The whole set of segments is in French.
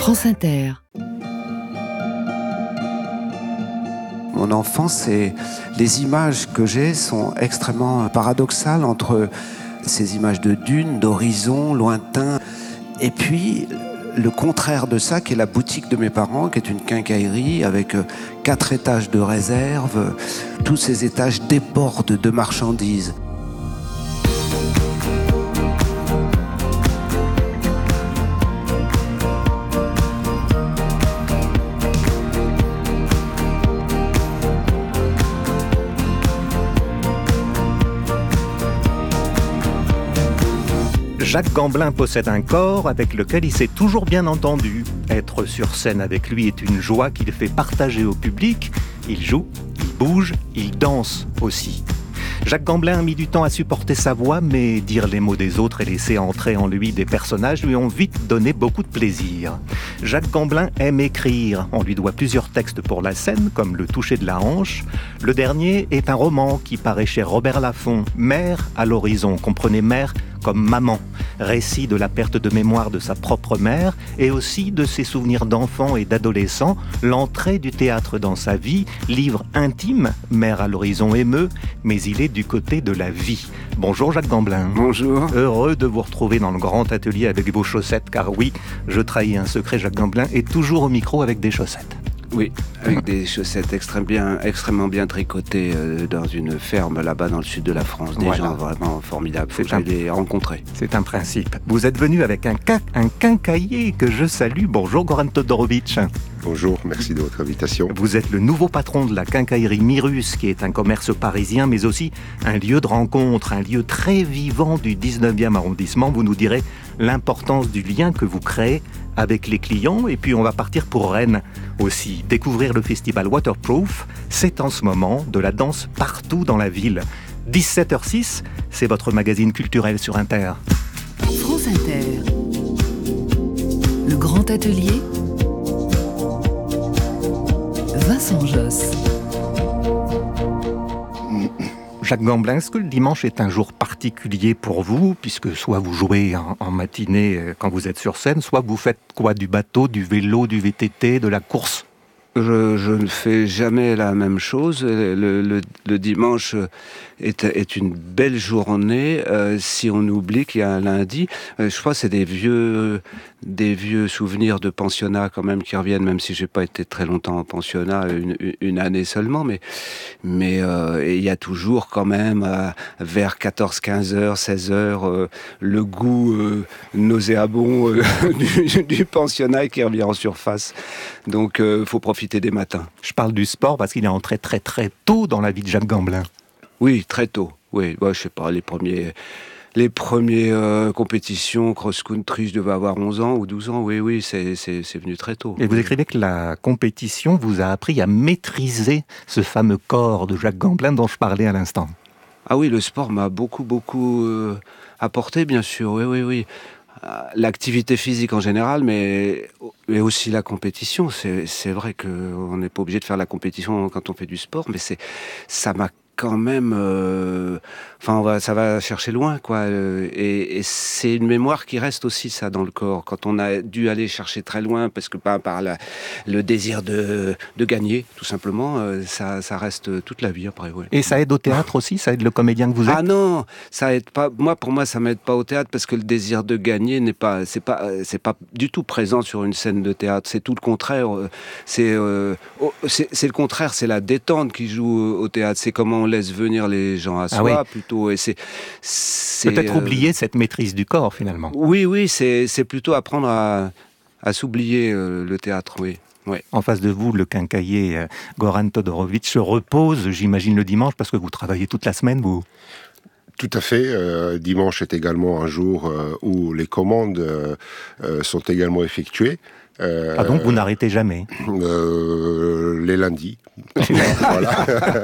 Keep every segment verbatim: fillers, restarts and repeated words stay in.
France Inter. Mon enfance, et les images que j'ai sont extrêmement paradoxales entre ces images de dunes, d'horizons lointains, et puis le contraire de ça, qui est la boutique de mes parents, qui est une quincaillerie avec quatre étages de réserve. Tous ces étages débordent de marchandises. Jacques Gamblin possède un corps avec lequel il s'est toujours bien entendu. Être sur scène avec lui est une joie qu'il fait partager au public. Il joue, il bouge, il danse aussi. Jacques Gamblin a mis du temps à supporter sa voix, mais dire les mots des autres et laisser entrer en lui des personnages lui ont vite donné beaucoup de plaisir. Jacques Gamblin aime écrire. On lui doit plusieurs textes pour la scène, comme Le toucher de la hanche. Le dernier est un roman qui paraît chez Robert Laffont, Mère à l'horizon. Comprenez mère comme maman. Récit de la perte de mémoire de sa propre mère et aussi de ses souvenirs d'enfant et d'adolescent, l'entrée du théâtre dans sa vie, livre intime, Mère à l'horizon émeut, mais il est du côté de la vie. Bonjour Jacques Gamblin. Bonjour. Heureux de vous retrouver dans le grand atelier avec vos chaussettes, car oui, je trahis un secret, Jacques Gamblin est toujours au micro avec des chaussettes. Oui, avec des chaussettes extrêmement bien, extrêmement bien tricotées euh, dans une ferme là-bas dans le sud de la France. Des Voilà. gens vraiment formidables. Faut C'est que un... j'aille les rencontrer. C'est un principe. Vous êtes venu avec un, quin... un quincailler que je salue. Bonjour Goran Todorovic. Bonjour, merci de votre invitation. Vous êtes le nouveau patron de la quincaillerie Mirus, qui est un commerce parisien, mais aussi un lieu de rencontre, un lieu très vivant du dix-neuvième arrondissement. Vous nous direz l'importance du lien que vous créez avec les clients. Et puis on va partir pour Rennes aussi, découvrir le festival Waterproof. C'est en ce moment de la danse partout dans la ville. dix-sept heures six, c'est votre magazine culturel sur Inter. France Inter. Le grand atelier. Vincent Josse. Jacques Gamblin, est-ce que le dimanche est un jour particulier pour vous, puisque soit vous jouez en, en matinée quand vous êtes sur scène, soit vous faites quoi, du bateau, du vélo, du V T T, de la course ? Je, je ne fais jamais la même chose. Le, le, le dimanche est, est une belle journée. Euh, si on oublie qu'il y a un lundi, euh, je crois que c'est des vieux, des vieux souvenirs de pensionnat quand même qui reviennent, même si j'ai pas été très longtemps en pensionnat, une, une année seulement. Mais mais euh, il y a toujours quand même euh, vers quatorze, quinze heures, seize heures, euh, le goût euh, nauséabond euh, du, du pensionnat qui revient en surface. Donc, il euh, faut profiter des matins. Je parle du sport parce qu'il est entré très très tôt dans la vie de Jacques Gamblin. Oui, très tôt. Oui, bah, je sais pas, les premiers, les premières euh, compétitions cross-country, je devais avoir onze ans ou douze ans. Oui, oui, c'est, c'est, c'est venu très tôt. Et vous écrivez que la compétition vous a appris à maîtriser ce fameux corps de Jacques Gamblin dont je parlais à l'instant. Ah oui, le sport m'a beaucoup, beaucoup euh, apporté, bien sûr. Oui, oui, oui. L'activité physique en général, mais, mais aussi la compétition. C'est, c'est vrai qu'on n'est pas obligé de faire la compétition quand on fait du sport, mais c'est, ça m'a quand même... Euh, enfin, on va, ça va chercher loin, quoi. Et, et c'est une mémoire qui reste aussi, ça, dans le corps. Quand on a dû aller chercher très loin, parce que par, par la, le désir de, de gagner, tout simplement, ça, ça reste toute la vie après, ouais. Et ça aide au théâtre aussi ? Ça aide le comédien que vous êtes ? Ah non, ça aide pas. Moi, pour moi, ça m'aide pas au théâtre parce que le désir de gagner n'est pas, c'est pas, c'est pas du tout présent sur une scène de théâtre. C'est tout le contraire. C'est, euh, c'est, c'est le contraire. C'est la détente qui joue au théâtre. C'est comment on laisse venir les gens à soi, ah oui. plutôt. Et c'est, c'est peut-être euh... oublier cette maîtrise du corps finalement. Oui, oui, c'est, c'est plutôt apprendre à, à s'oublier euh, le théâtre. Oui. Ouais. En face de vous, le quincailler euh, Goran Todorovic se repose, j'imagine, le dimanche, parce que vous travaillez toute la semaine, vous ? Tout à fait. Euh, dimanche est également un jour euh, où les commandes euh, euh, sont également effectuées. Euh, ah donc vous n'arrêtez jamais euh, Les lundis. Voilà.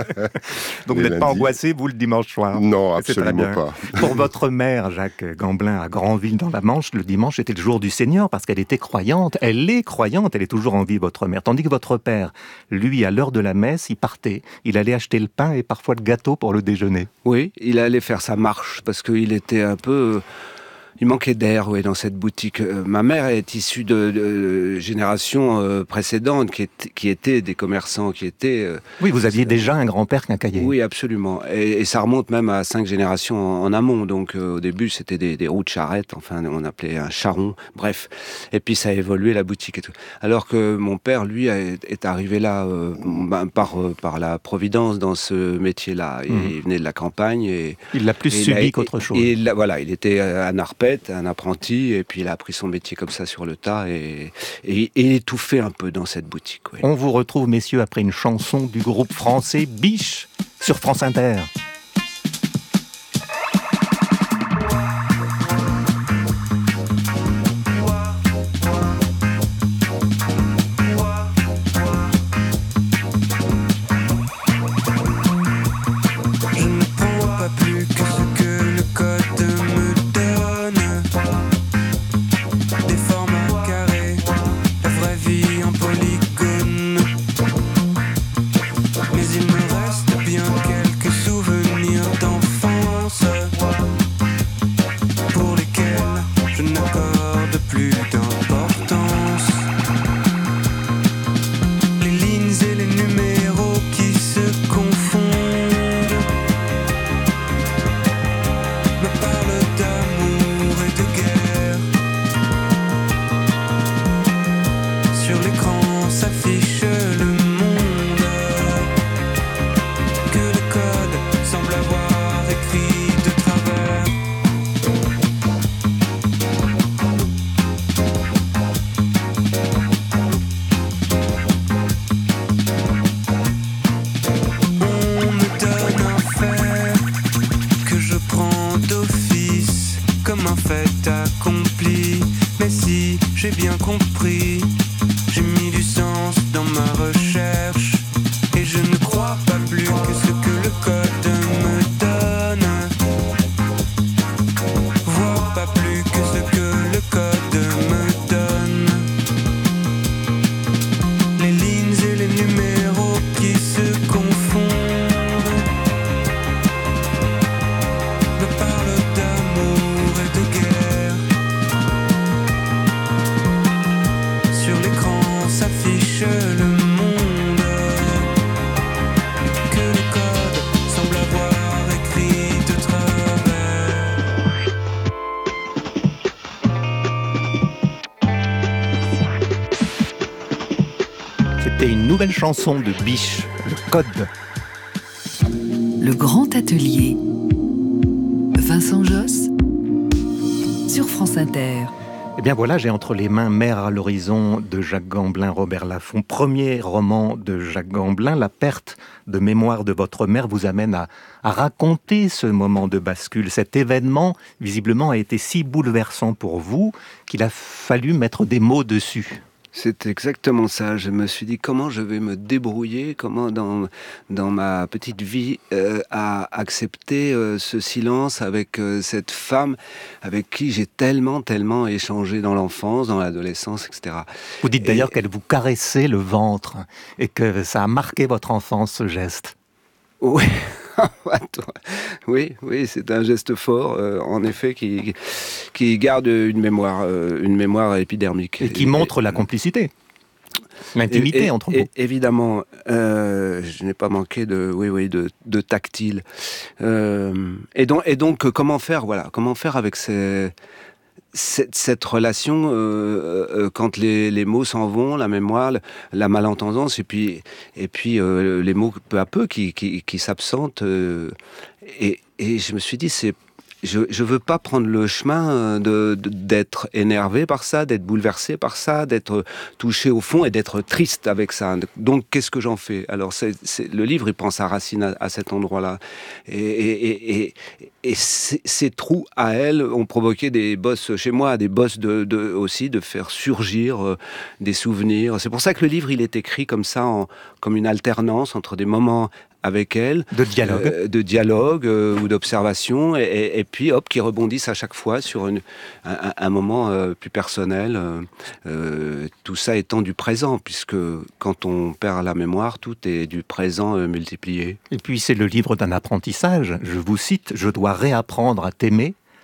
Donc les vous n'êtes pas angoissé, vous, le dimanche soir? Non, absolument pas. Pour votre mère, Jacques Gamblin, à Granville, dans la Manche, le dimanche était le jour du Seigneur, parce qu'elle était croyante. Elle est croyante, elle est toujours en vie, votre mère. Tandis que votre père, lui, à l'heure de la messe, il partait. Il allait acheter le pain et parfois le gâteau pour le déjeuner. Oui, il allait faire sa marche, parce qu'il était un peu... Il manquait d'air, oui, dans cette boutique. Euh, ma mère est issue de, de générations euh, précédentes qui, est, qui étaient des commerçants, qui étaient... Euh, oui, vous aviez euh, déjà un grand-père quincaillier. Oui, absolument. Et, et ça remonte même à cinq générations en, en amont. Donc euh, au début, c'était des, des roues de charrette, enfin on appelait un charron, bref. Et puis ça a évolué, la boutique et tout. Alors que mon père, lui, est, est arrivé là euh, ben, par, euh, par la providence dans ce métier-là. Mmh. Il venait de la campagne. Et, il l'a plus subi qu'autre chose. Et, et, voilà, il était un arpète, un apprenti, et puis il a appris son métier comme ça sur le tas et, et, et étouffé un peu dans cette boutique. Oui. On vous retrouve, messieurs, après une chanson du groupe français Biche sur France Inter. J'ai bien compris, j'ai mis du sens dans ma recherche et je ne crois pas plus que ce que le code me donne. Vois pas plus que ce que le code me donne. Les lignes et les numéros qui se confondent me parlent d'amour et de guerre. Sur l'écran s'affiche le monde que le code semble avoir écrit de travers. C'était une nouvelle chanson de Biche, le code. Le grand atelier. Vincent Josse sur France Inter. Eh bien voilà, j'ai entre les mains Mer à l'horizon de Jacques Gamblin, Robert Laffont. Premier roman de Jacques Gamblin, la perte de mémoire de votre mère vous amène à, à raconter ce moment de bascule. Cet événement, visiblement, a été si bouleversant pour vous qu'il a fallu mettre des mots dessus. C'est exactement ça. Je me suis dit comment je vais me débrouiller, comment dans, dans ma petite vie euh, à accepter euh, ce silence avec euh, cette femme avec qui j'ai tellement, tellement échangé dans l'enfance, dans l'adolescence, et cetera. Vous dites d'ailleurs et... qu'elle vous caressait le ventre et que ça a marqué votre enfance, ce geste. Oui. Oui, oui, c'est un geste fort, euh, en effet, qui, qui garde une mémoire, euh, une mémoire épidermique. Et qui montre et, la complicité, l'intimité et, et, entre vous. Évidemment, euh, je n'ai pas manqué de, oui, oui, de, de tactile. Euh, et, donc, et donc, comment faire, voilà, comment faire avec ces... Cette, cette relation, euh, euh, quand les, les mots s'en vont, la mémoire, la malentendance, et puis, et puis euh, les mots peu à peu qui, qui, qui s'absentent. Euh, et, et je me suis dit, c'est, je ne veux pas prendre le chemin de, de, d'être énervé par ça, d'être bouleversé par ça, d'être touché au fond et d'être triste avec ça. Donc, qu'est-ce que j'en fais ? Alors, c'est, c'est, le livre, il prend sa racine à, à cet endroit-là. Et, et, et, et, et ces, ces trous à elle ont provoqué des bosses chez moi, des bosses de, de, aussi de faire surgir euh, des souvenirs. C'est pour ça que le livre, il est écrit comme ça, en, comme une alternance entre des moments avec elle, de dialogue, euh, de dialogue euh, ou d'observation, et, et, et puis hop, qui rebondissent à chaque fois sur une, un, un moment euh, plus personnel. Euh, euh, tout ça étant du présent, puisque quand on perd la mémoire, tout est du présent euh, multiplié. Et puis c'est le livre d'un apprentissage. Je vous cite: je dois réapprendre à t'aimer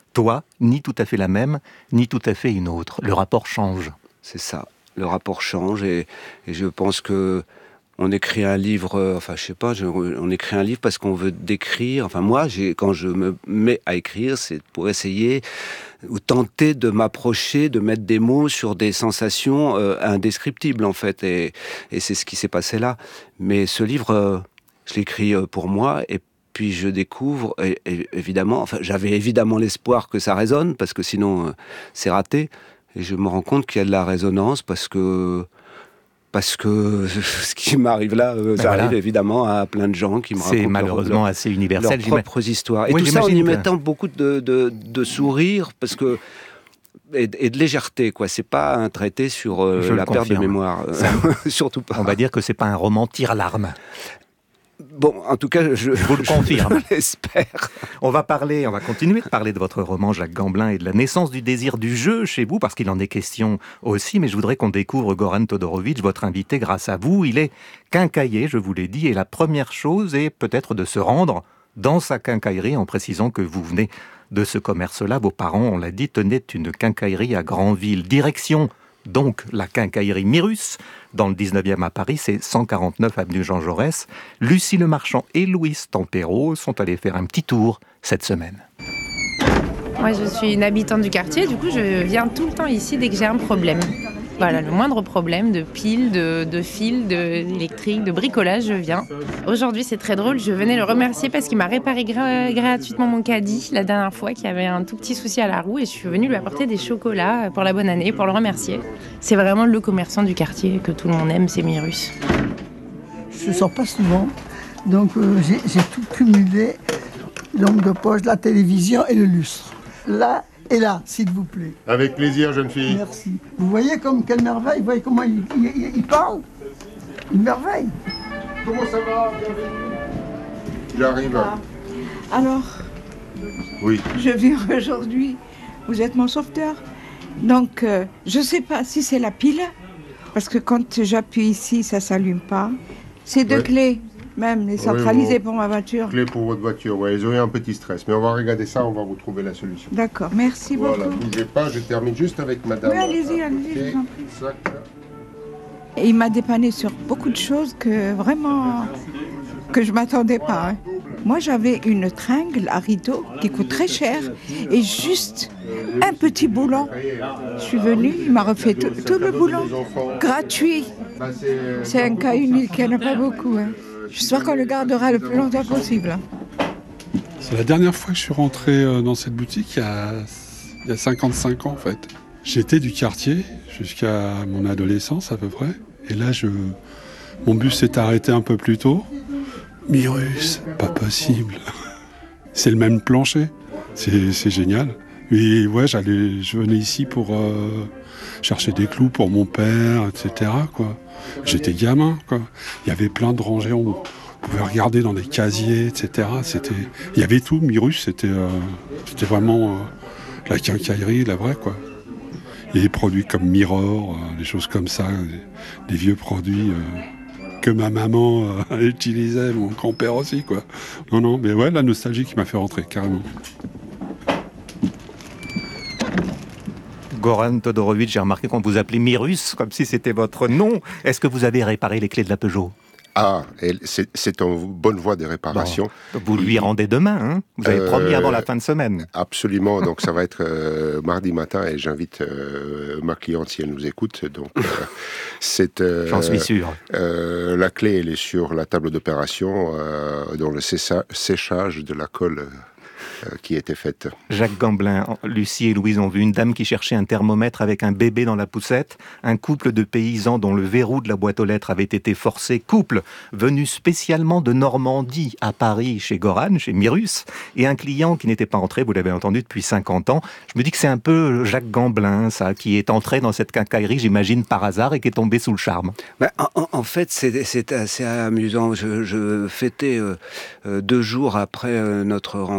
toi, ni tout à fait la même, ni tout à fait une autre. Le rapport change. C'est ça. Le rapport change et, et je pense que on écrit un livre, euh, enfin je sais pas, je, on écrit un livre parce qu'on veut décrire. Enfin moi, j'ai, quand je me mets à écrire, c'est pour essayer ou tenter de m'approcher, de mettre des mots sur des sensations euh, indescriptibles en fait. Et, et c'est ce qui s'est passé là. Mais ce livre, euh, je l'écris euh, pour moi et puis je découvre, et, et, évidemment, enfin j'avais évidemment l'espoir que ça résonne parce que sinon euh, c'est raté. Et je me rends compte qu'il y a de la résonance parce que Parce que ce qui m'arrive là, ça voilà. arrive évidemment à plein de gens qui me racontent C'est malheureusement leur, assez universel, leurs propres histoires. Et oui, tout ça en y que... mettant beaucoup de, de, de sourire parce que, et, et de légèreté. Quoi. C'est pas un traité sur euh, la perte de mémoire. Surtout pas. On va dire que c'est pas un roman tire-larme. Bon, en tout cas, je, je vous le confirme. Je l'espère. On va parler, on va continuer de parler de votre roman Jacques Gamblin et de la naissance du désir du jeu chez vous, parce qu'il en est question aussi. Mais je voudrais qu'on découvre Goran Todorovic, votre invité, grâce à vous. Il est quincaillier, je vous l'ai dit, et la première chose est peut-être de se rendre dans sa quincaillerie, en précisant que vous venez de ce commerce-là. Vos parents, on l'a dit, tenaient une quincaillerie à Granville. Direction donc la quincaillerie Mirus, dans le dix-neuvième à Paris, c'est cent quarante-neuf avenue Jean Jaurès. Lucie Lemarchand et Louise Tempero sont allés faire un petit tour cette semaine. Moi, je suis une habitante du quartier, du coup, je viens tout le temps ici dès que j'ai un problème. Voilà, le moindre problème de piles, de, de fils, d'électrique, de bricolage, je viens. Aujourd'hui, c'est très drôle, je venais le remercier parce qu'il m'a réparé gra- gratuitement mon caddie la dernière fois, qui avait un tout petit souci à la roue, et je suis venue lui apporter des chocolats pour la bonne année, pour le remercier. C'est vraiment le commerçant du quartier que tout le monde aime, c'est Mirus. Je ne sors pas souvent, donc euh, j'ai, j'ai tout cumulé, l'ombre de poche, la télévision et le lustre. Là et là, s'il vous plaît. Avec plaisir, jeune fille. Merci. Vous voyez comme quelle merveille, vous voyez comment il, il, il parle. Une merveille. Comment ça va? J'arrive. Ah. Alors, oui. Je viens aujourd'hui, vous êtes mon sauveteur. Donc, euh, je ne sais pas si c'est la pile, parce que quand j'appuie ici, ça ne s'allume pas. C'est deux ouais. clés. Même les centralisés oui, pour ma voiture. Clés pour votre voiture, ouais, ils ont eu un petit stress. Mais on va regarder ça, on va vous trouver la solution. D'accord, merci voilà, beaucoup. Bougez pas, je termine juste avec madame. Oui, allez-y, allez-y, je vous en prie. Et il m'a dépanné sur beaucoup de choses que vraiment, que je ne m'attendais pas. Hein. Moi, j'avais une tringle à rideau qui coûte très cher et juste un petit boulon. Je suis venue, il m'a refait tout, tout le boulon, gratuit. C'est un cas unique, il n'y en a pas beaucoup. Hein. J'espère qu'on le gardera le plus longtemps possible. C'est la dernière fois que je suis rentré dans cette boutique, il y a, il y a cinquante-cinq ans en fait. J'étais du quartier jusqu'à mon adolescence à peu près. Et là, je, mon bus s'est arrêté un peu plus tôt. Mirus, pas possible. C'est le même plancher. C'est, c'est génial. Et ouais, j'allais, je venais ici pour euh, chercher des clous pour mon père, et cetera, quoi. J'étais gamin, quoi. Il y avait plein de rangées, on pouvait regarder dans des casiers, et cetera. C'était, il y avait tout. Mirus, c'était, euh, c'était vraiment euh, la quincaillerie, la vraie, quoi. Il y a des produits comme Mirror, euh, des choses comme ça, des, des vieux produits euh, que ma maman euh, utilisait, mon grand-père aussi, quoi. Non, non, mais ouais, la nostalgie qui m'a fait rentrer, carrément. Goran Todorovic, j'ai remarqué qu'on vous appelait Mirus, comme si c'était votre nom. Est-ce que vous avez réparé les clés de la Peugeot ? Ah, c'est, c'est en bonne voie de réparation. Bon, vous lui rendez demain, hein ? Vous avez euh, promis avant la fin de semaine. Absolument, donc ça va être euh, mardi matin et j'invite euh, ma cliente si elle nous écoute. Donc, euh, c'est, euh, J'en suis sûr. Euh, la clé, elle est sur la table d'opération, euh, dans le sécha- séchage de la colle euh, qui était faite. Jacques Gamblin, Lucie et Louise ont vu une dame qui cherchait un thermomètre avec un bébé dans la poussette, un couple de paysans dont le verrou de la boîte aux lettres avait été forcé, couple venu spécialement de Normandie à Paris chez Goran, chez Mirus, et un client qui n'était pas entré, vous l'avez entendu, depuis cinquante ans. Je me dis que c'est un peu Jacques Gamblin, ça, qui est entré dans cette quincaillerie, j'imagine, par hasard, et qui est tombé sous le charme. Ben, en, en fait, c'est, c'est assez amusant. Je, je fêtais euh, deux jours après euh, notre rencontre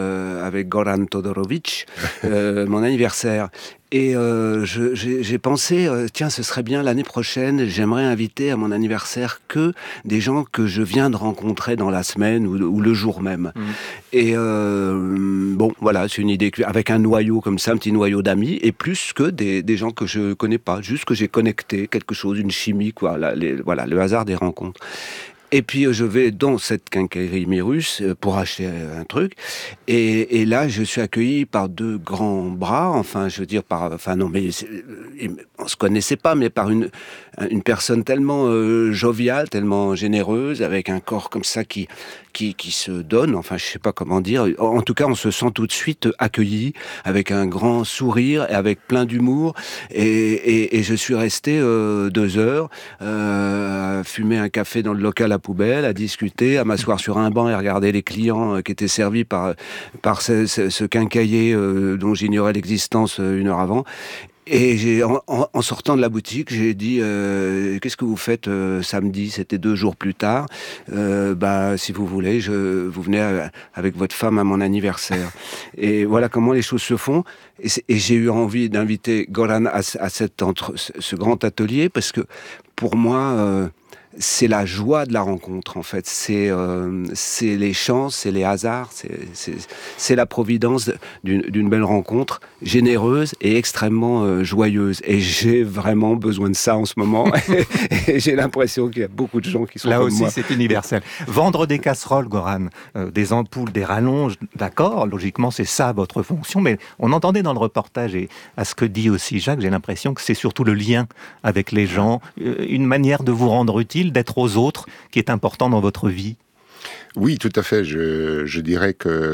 euh, avec Goran Todorovic, euh, mon anniversaire. Et euh, je, j'ai, j'ai pensé, euh, tiens, ce serait bien l'année prochaine, j'aimerais inviter à mon anniversaire que des gens que je viens de rencontrer dans la semaine ou, ou le jour même. Mmh. Et euh, bon, voilà, c'est une idée avec un noyau comme ça, un petit noyau d'amis, et plus que des, des gens que je connais pas, juste que j'ai connecté quelque chose, une chimie, quoi. Là, les, voilà, le hasard des rencontres. Et puis je vais dans cette quincaillerie Mirus pour acheter un truc, et, et là je suis accueilli par deux grands bras, enfin je veux dire par, enfin non mais on se connaissait pas, mais par une une personne tellement euh, joviale, tellement généreuse, avec un corps comme ça qui qui qui se donne, enfin je sais pas comment dire. En tout cas on se sent tout de suite accueilli avec un grand sourire et avec plein d'humour, et et, et je suis resté euh, deux heures euh, à fumer un café dans le local à poubelle, à discuter, à m'asseoir sur un banc et regarder les clients euh, qui étaient servis par, par ce, ce, ce quincailler euh, dont j'ignorais l'existence euh, une heure avant. Et j'ai, en, en sortant de la boutique, j'ai dit euh, qu'est-ce que vous faites euh, samedi? C'était deux jours plus tard. Euh, bah, si vous voulez, je, vous venez à, avec votre femme à mon anniversaire. Et voilà comment les choses se font. Et, et j'ai eu envie d'inviter Goran à, à cet entre, ce grand atelier parce que pour moi, euh, c'est la joie de la rencontre, en fait. C'est, euh, c'est les chances, c'est les hasards, c'est, c'est, c'est la providence d'une, d'une belle rencontre généreuse et extrêmement euh, joyeuse. Et j'ai vraiment besoin de ça en ce moment. et, et j'ai l'impression qu'il y a beaucoup de gens qui sont là comme aussi, moi. c'est universel. Vendre des casseroles, Goran, euh, des ampoules, des rallonges, d'accord, logiquement, c'est ça votre fonction. Mais on entendait dans le reportage, et à ce que dit aussi Jacques, j'ai l'impression que c'est surtout le lien avec les gens, euh, une manière de vous rendre utile, d'être aux autres, qui est important dans votre vie. Oui, tout à fait. Je, je dirais que,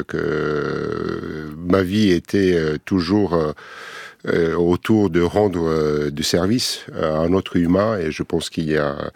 que ma vie était toujours euh, autour de rendre euh, du service à un autre humain, et je pense qu'il y a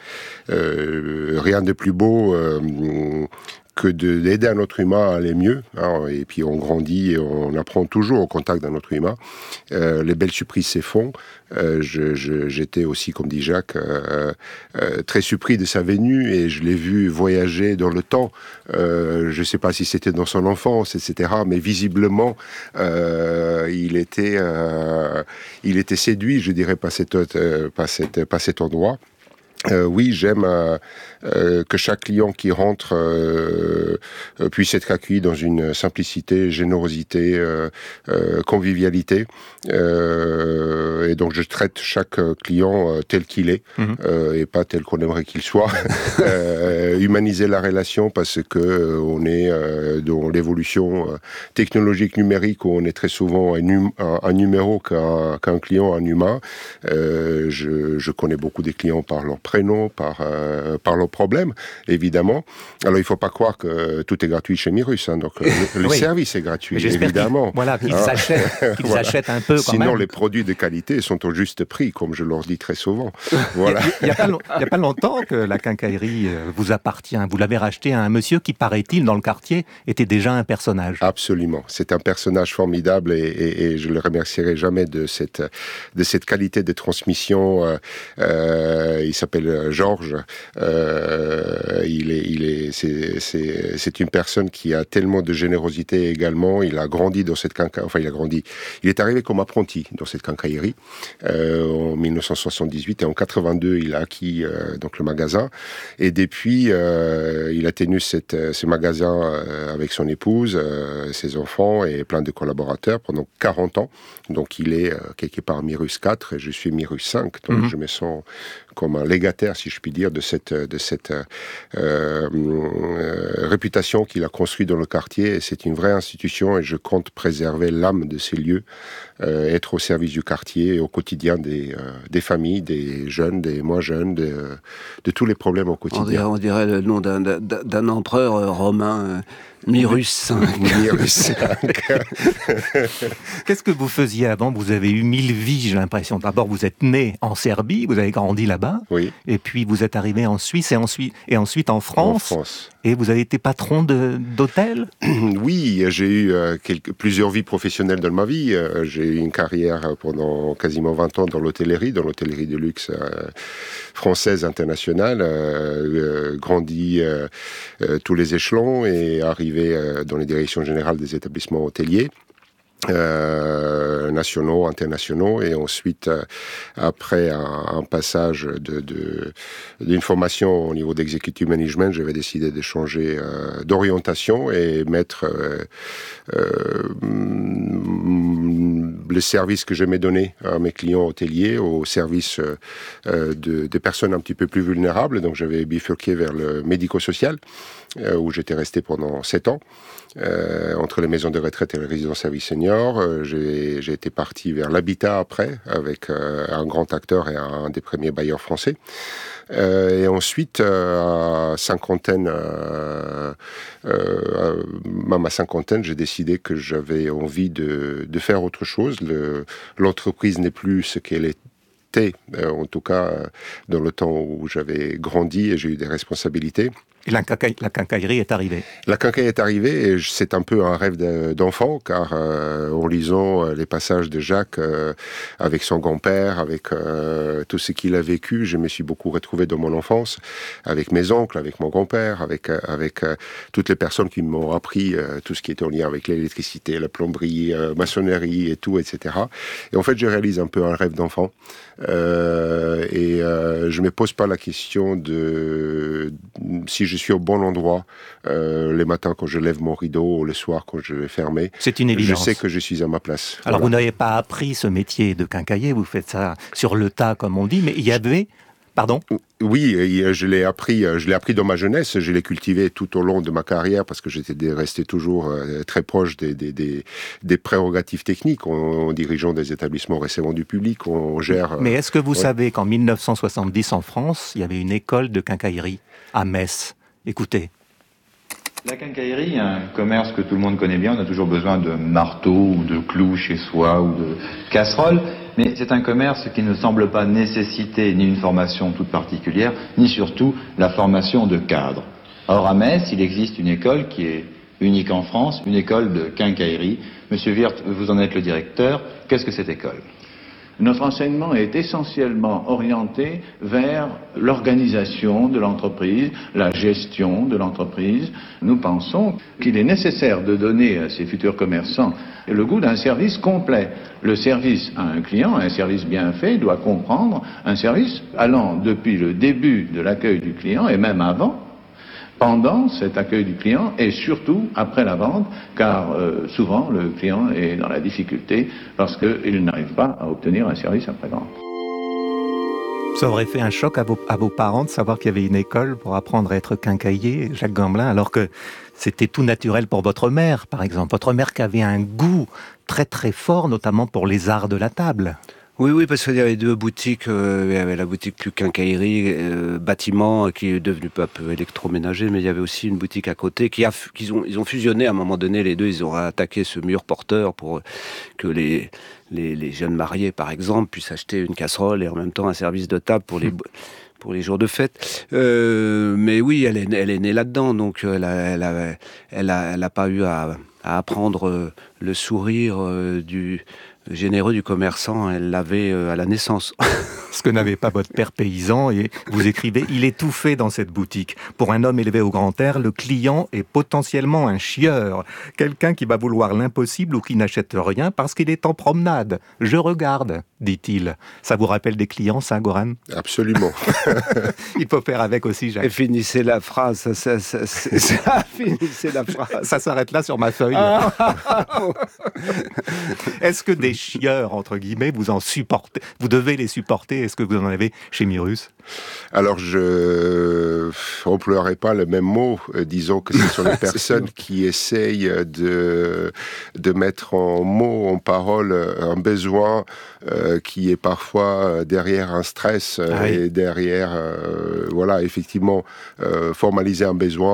euh, rien de plus beau euh, que de, d'aider un autre humain à aller mieux. Hein, et puis on grandit et on apprend toujours au contact d'un autre humain. Euh, les belles surprises se font. Euh, je, je, j'étais aussi, comme dit Jacques, euh, euh, très surpris de sa venue, et je l'ai vu voyager dans le temps. Euh, je ne sais pas si c'était dans son enfance, et cetera. Mais visiblement, euh, il était, euh, il était séduit, je dirais, par, cette, euh, par, cette, par cet endroit. Euh, oui, j'aime euh, euh, que chaque client qui rentre euh, euh, puisse être accueilli dans une simplicité, générosité, euh, euh, convivialité. Euh, et donc, je traite chaque client euh, tel qu'il est, mmh. euh, et pas tel qu'on aimerait qu'il soit. euh, humaniser la relation, parce que euh, on est euh, dans l'évolution euh, technologique numérique, où on est très souvent un, hum, un, un numéro qu'un, qu'un client, un humain. Euh, je, je connais beaucoup des clients par leur prénom, par, euh, par leurs problèmes, évidemment. Alors, il ne faut pas croire que tout est gratuit chez Mirus. Hein, donc, le, le oui. service est gratuit, évidemment. Qu'ils, voilà, qu'ils, hein s'achètent, qu'ils voilà. s'achètent un peu quand Sinon, même. les produits de qualité sont au juste prix, comme je leur dis très souvent. Voilà. Il n'y a, a, a pas longtemps que la quincaillerie vous appartient. Vous l'avez racheté à un monsieur qui, paraît-il, dans le quartier, était déjà un personnage. Absolument. C'est un personnage formidable, et, et, et je ne le remercierai jamais de cette, de cette qualité de transmission. Euh, euh, il s'appelle Georges. Euh, il est, il est, c'est, c'est, c'est une personne qui a tellement de générosité également. Il a grandi dans cette quincaillerie. Enfin, il a grandi. Il est arrivé comme apprenti dans cette quincaillerie euh, en dix-neuf cent soixante-dix-huit, et en quatre-vingt-deux, il a acquis euh, donc le magasin. Et depuis, euh, il a tenu cette, ce magasin euh, avec son épouse, euh, ses enfants et plein de collaborateurs pendant quarante ans. Donc, il est euh, quelque part Mirus quatre, et je suis Mirus cinq. Donc, mm-hmm. je me sens comme un légataire, si je puis dire, de cette, de cette euh, euh, réputation qu'il a construite dans le quartier. Et c'est une vraie institution, et je compte préserver l'âme de ces lieux, euh, être au service du quartier et au quotidien des, euh, des familles, des jeunes, des moins jeunes, de, de tous les problèmes au quotidien. On dirait, on dirait le nom d'un, d'un, d'un empereur romain, euh, Mirus cinq. Mirus cinq. Qu'est-ce que vous faisiez avant? Vous avez eu mille vies, j'ai l'impression. D'abord, vous êtes né en Serbie, vous avez grandi là-bas, oui. Et puis vous êtes arrivé en Suisse, et ensuite, et ensuite en France. En France. Et vous avez été patron de, d'hôtel ? Oui, j'ai eu euh, quelques, plusieurs vies professionnelles dans ma vie. Euh, j'ai eu une carrière pendant quasiment vingt ans dans l'hôtellerie, dans l'hôtellerie de luxe euh, française internationale, euh, euh, grandi euh, euh, tous les échelons et arrivé euh, dans les directions générales des établissements hôteliers. Euh, nationaux, internationaux, et ensuite, euh, après un, un passage de, de, d'une formation au niveau d'executive management, j'avais décidé de changer euh, d'orientation et mettre euh, euh, les services que j'aimais donner à mes clients hôteliers au service euh, de, de personnes un petit peu plus vulnérables. Donc j'avais bifurqué vers le médico-social, euh, où j'étais resté pendant sept ans. Euh, entre les maisons de retraite et les résidences services seniors, euh, j'ai, j'ai été parti vers l'habitat après, avec euh, un grand acteur et un des premiers bailleurs français. Euh, et ensuite, euh, à cinquantaine, euh, euh, même à cinquantaine, j'ai décidé que j'avais envie de, de faire autre chose. Le, l'entreprise n'est plus ce qu'elle est. Euh, en tout cas, euh, dans le temps où j'avais grandi et j'ai eu des responsabilités. Et la, quinca- la quincaillerie est arrivée. La quincaillerie est arrivée et c'est un peu un rêve de, d'enfant, car euh, en lisant euh, les passages de Jacques euh, avec son grand-père, avec euh, tout ce qu'il a vécu, je me suis beaucoup retrouvé dans mon enfance, avec mes oncles, avec mon grand-père, avec, euh, avec euh, toutes les personnes qui m'ont appris euh, tout ce qui était en lien avec l'électricité, la plomberie, euh, maçonnerie et tout, et cetera. Et en fait, je réalise un peu un rêve d'enfant. Euh, et euh, je me pose pas la question de si je suis au bon endroit euh, les matins quand je lève mon rideau ou le soir quand je vais fermer. C'est une évidence. Je sais que je suis à ma place. Alors voilà. Vous n'avez pas appris ce métier de quincailler, vous faites ça sur le tas comme on dit, mais il y avait... Pardon ? Oui, je l'ai appris, je l'ai appris dans ma jeunesse, je l'ai cultivé tout au long de ma carrière parce que j'étais resté toujours très proche des, des, des, des prérogatives techniques en, en dirigeant des établissements recevant du public, on gère... Mais est-ce que vous ouais. savez qu'en mille neuf cent soixante-dix en France, il y avait une école de quincaillerie à Metz ? Écoutez. La quincaillerie, un commerce que tout le monde connaît bien, on a toujours besoin de marteaux ou de clous chez soi ou de casseroles, mais c'est un commerce qui ne semble pas nécessiter ni une formation toute particulière, ni surtout la formation de cadre. Or à Metz, il existe une école qui est unique en France, une école de quincaillerie. Monsieur Wirth, vous en êtes le directeur. Qu'est-ce que cette école ? Notre enseignement est essentiellement orienté vers l'organisation de l'entreprise, la gestion de l'entreprise. Nous pensons qu'il est nécessaire de donner à ces futurs commerçants le goût d'un service complet. Le service à un client, un service bien fait, doit comprendre un service allant depuis le début de l'accueil du client et même avant, pendant cet accueil du client et surtout après la vente, car euh, souvent le client est dans la difficulté parce qu'il n'arrive pas à obtenir un service après-vente. Ça aurait fait un choc à vos, à vos parents de savoir qu'il y avait une école pour apprendre à être quincailler, Jacques Gamblin, alors que c'était tout naturel pour votre mère, par exemple. Votre mère qui avait un goût très très fort, notamment pour les arts de la table. Oui, oui, parce qu'il y avait deux boutiques. Euh, il y avait la boutique plus quincaillerie, euh, bâtiment, qui est devenue peu à peu électroménager, mais il y avait aussi une boutique à côté qui a, qu'ils ont, ils ont fusionné à un moment donné, les deux, ils ont attaqué ce mur porteur pour que les, les, les jeunes mariés, par exemple, puissent acheter une casserole et en même temps un service de table pour les... pour les jours de fête. Euh, mais oui, elle est, elle est née là-dedans, donc elle a, elle a, elle a, elle a pas eu à, à apprendre le sourire euh, du généreux du commerçant, elle l'avait euh, à la naissance. Ce que n'avait pas votre père paysan, et vous écrivez, il est tout fait dans cette boutique. Pour un homme élevé au grand air, le client est potentiellement un chieur, quelqu'un qui va vouloir l'impossible ou qui n'achète rien parce qu'il est en promenade. Je regarde, dit-il. Ça vous rappelle des clients, ça, Goran ? Absolument. Il faut faire avec aussi, Jacques. Et finissez la phrase, ça, ça, ça, ça, ça finissez la phrase. Ça s'arrête là sur ma feuille. Ah. Est-ce que des chieurs, entre guillemets, vous en supportez ? Vous devez les supporter. Est-ce que vous en avez chez Mirus ? Alors, je n'emploierai pas le même mot. Euh, disons que ce sont les personnes qui essayent de, de mettre en mots, en paroles, un besoin euh, qui est parfois derrière un stress euh, ah oui. et derrière, euh, voilà, effectivement, euh, formaliser un besoin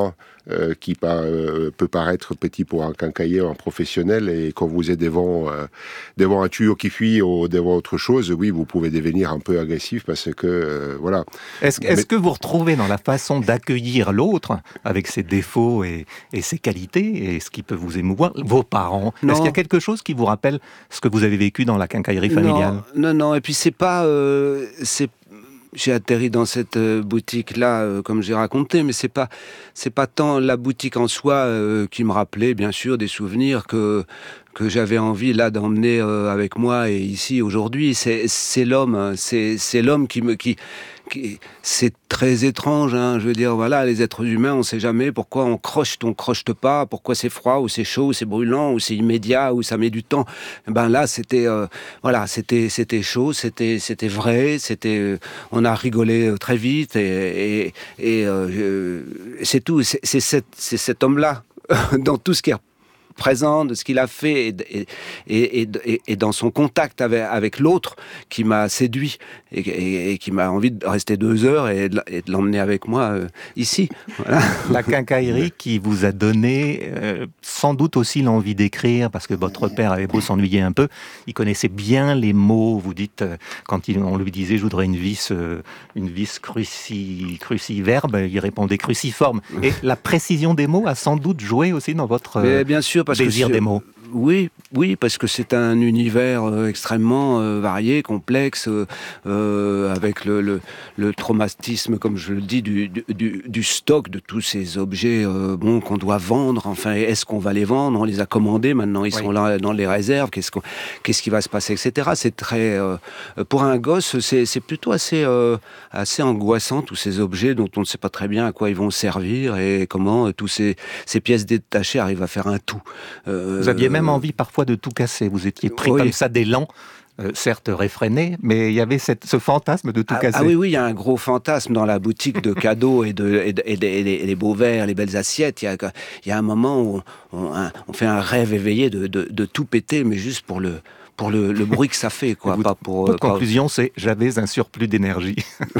euh, qui par, euh, peut paraître petit pour un quincailler ou un professionnel, et quand vous êtes devant, euh, devant un tuyau qui fuit ou devant autre chose, oui, vous pouvez devenir un peu agressif parce que, euh, voilà. Est-ce, est-ce Mais... que vous retrouvez dans la façon d'accueillir l'autre, avec ses défauts et, et ses qualités, et ce qui peut vous émouvoir, vos parents? Non. Est-ce qu'il y a quelque chose qui vous rappelle ce que vous avez vécu dans la quincaillerie familiale? Non, non, non. Et puis c'est pas... Euh, c'est... J'ai atterri dans cette euh, boutique-là, euh, comme j'ai raconté, mais c'est pas, c'est pas tant la boutique en soi euh, qui me rappelait, bien sûr, des souvenirs que que j'avais envie là d'emmener euh, avec moi et ici aujourd'hui. C'est, c'est l'homme, c'est, c'est l'homme qui me, qui, qui, c'est très étrange, hein, je veux dire, voilà, les êtres humains, on sait jamais pourquoi on croche, on croche pas, pourquoi c'est froid ou c'est chaud, ou c'est brûlant ou c'est immédiat ou ça met du temps. Ben là, c'était, euh, voilà, c'était, c'était chaud, c'était, c'était vrai, c'était, euh, on a rigolé très vite et, et, et euh, c'est tout. C'est, c'est, cet, c'est cet homme-là dans tout ce qui est présent, de ce qu'il a fait et, et, et, et, et dans son contact avec, avec l'autre qui m'a séduit et, et, et qui m'a envie de rester deux heures et de, et de l'emmener avec moi euh, ici. Voilà. La quincaillerie qui vous a donné euh, sans doute aussi l'envie d'écrire, parce que votre père avait beau s'ennuyer un peu, il connaissait bien les mots. Vous dites, euh, quand il, on lui disait « je voudrais une vis, euh, une vis cruci, cruciverbe », il répondait « cruciforme ». Et la précision des mots a sans doute joué aussi dans votre... Mais bien sûr, parce désir que des mots. Oui, oui, parce que c'est un univers euh, extrêmement euh, varié, complexe, euh, euh, avec le, le, le traumatisme, comme je le dis, du, du, du stock de tous ces objets euh, bon, qu'on doit vendre. Enfin, est-ce qu'on va les vendre? On les a commandés, maintenant ils oui. sont là dans les réserves. Qu'est-ce, qu'on, qu'est-ce qui va se passer, et cetera. C'est très, euh, pour un gosse, c'est, c'est plutôt assez, euh, assez angoissant, tous ces objets dont on ne sait pas très bien à quoi ils vont servir et comment euh, tous ces, ces pièces détachées arrivent à faire un tout. Euh, Vous aviez même envie parfois de tout casser. Vous étiez pris oui. comme ça d'élan, euh, certes réfréné, mais il y avait cette, ce fantasme de tout ah, casser. Ah oui, oui, il y a un gros fantasme dans la boutique de cadeaux et, de, et, de, et, de, et, les, et les beaux verres, les belles assiettes. Il y a, il y a un moment où on, on, on fait un rêve éveillé de, de, de tout péter, mais juste pour le... pour le, le bruit que ça fait, quoi. Vous, pas pour. Votre pas... conclusion, c'est j'avais un surplus d'énergie.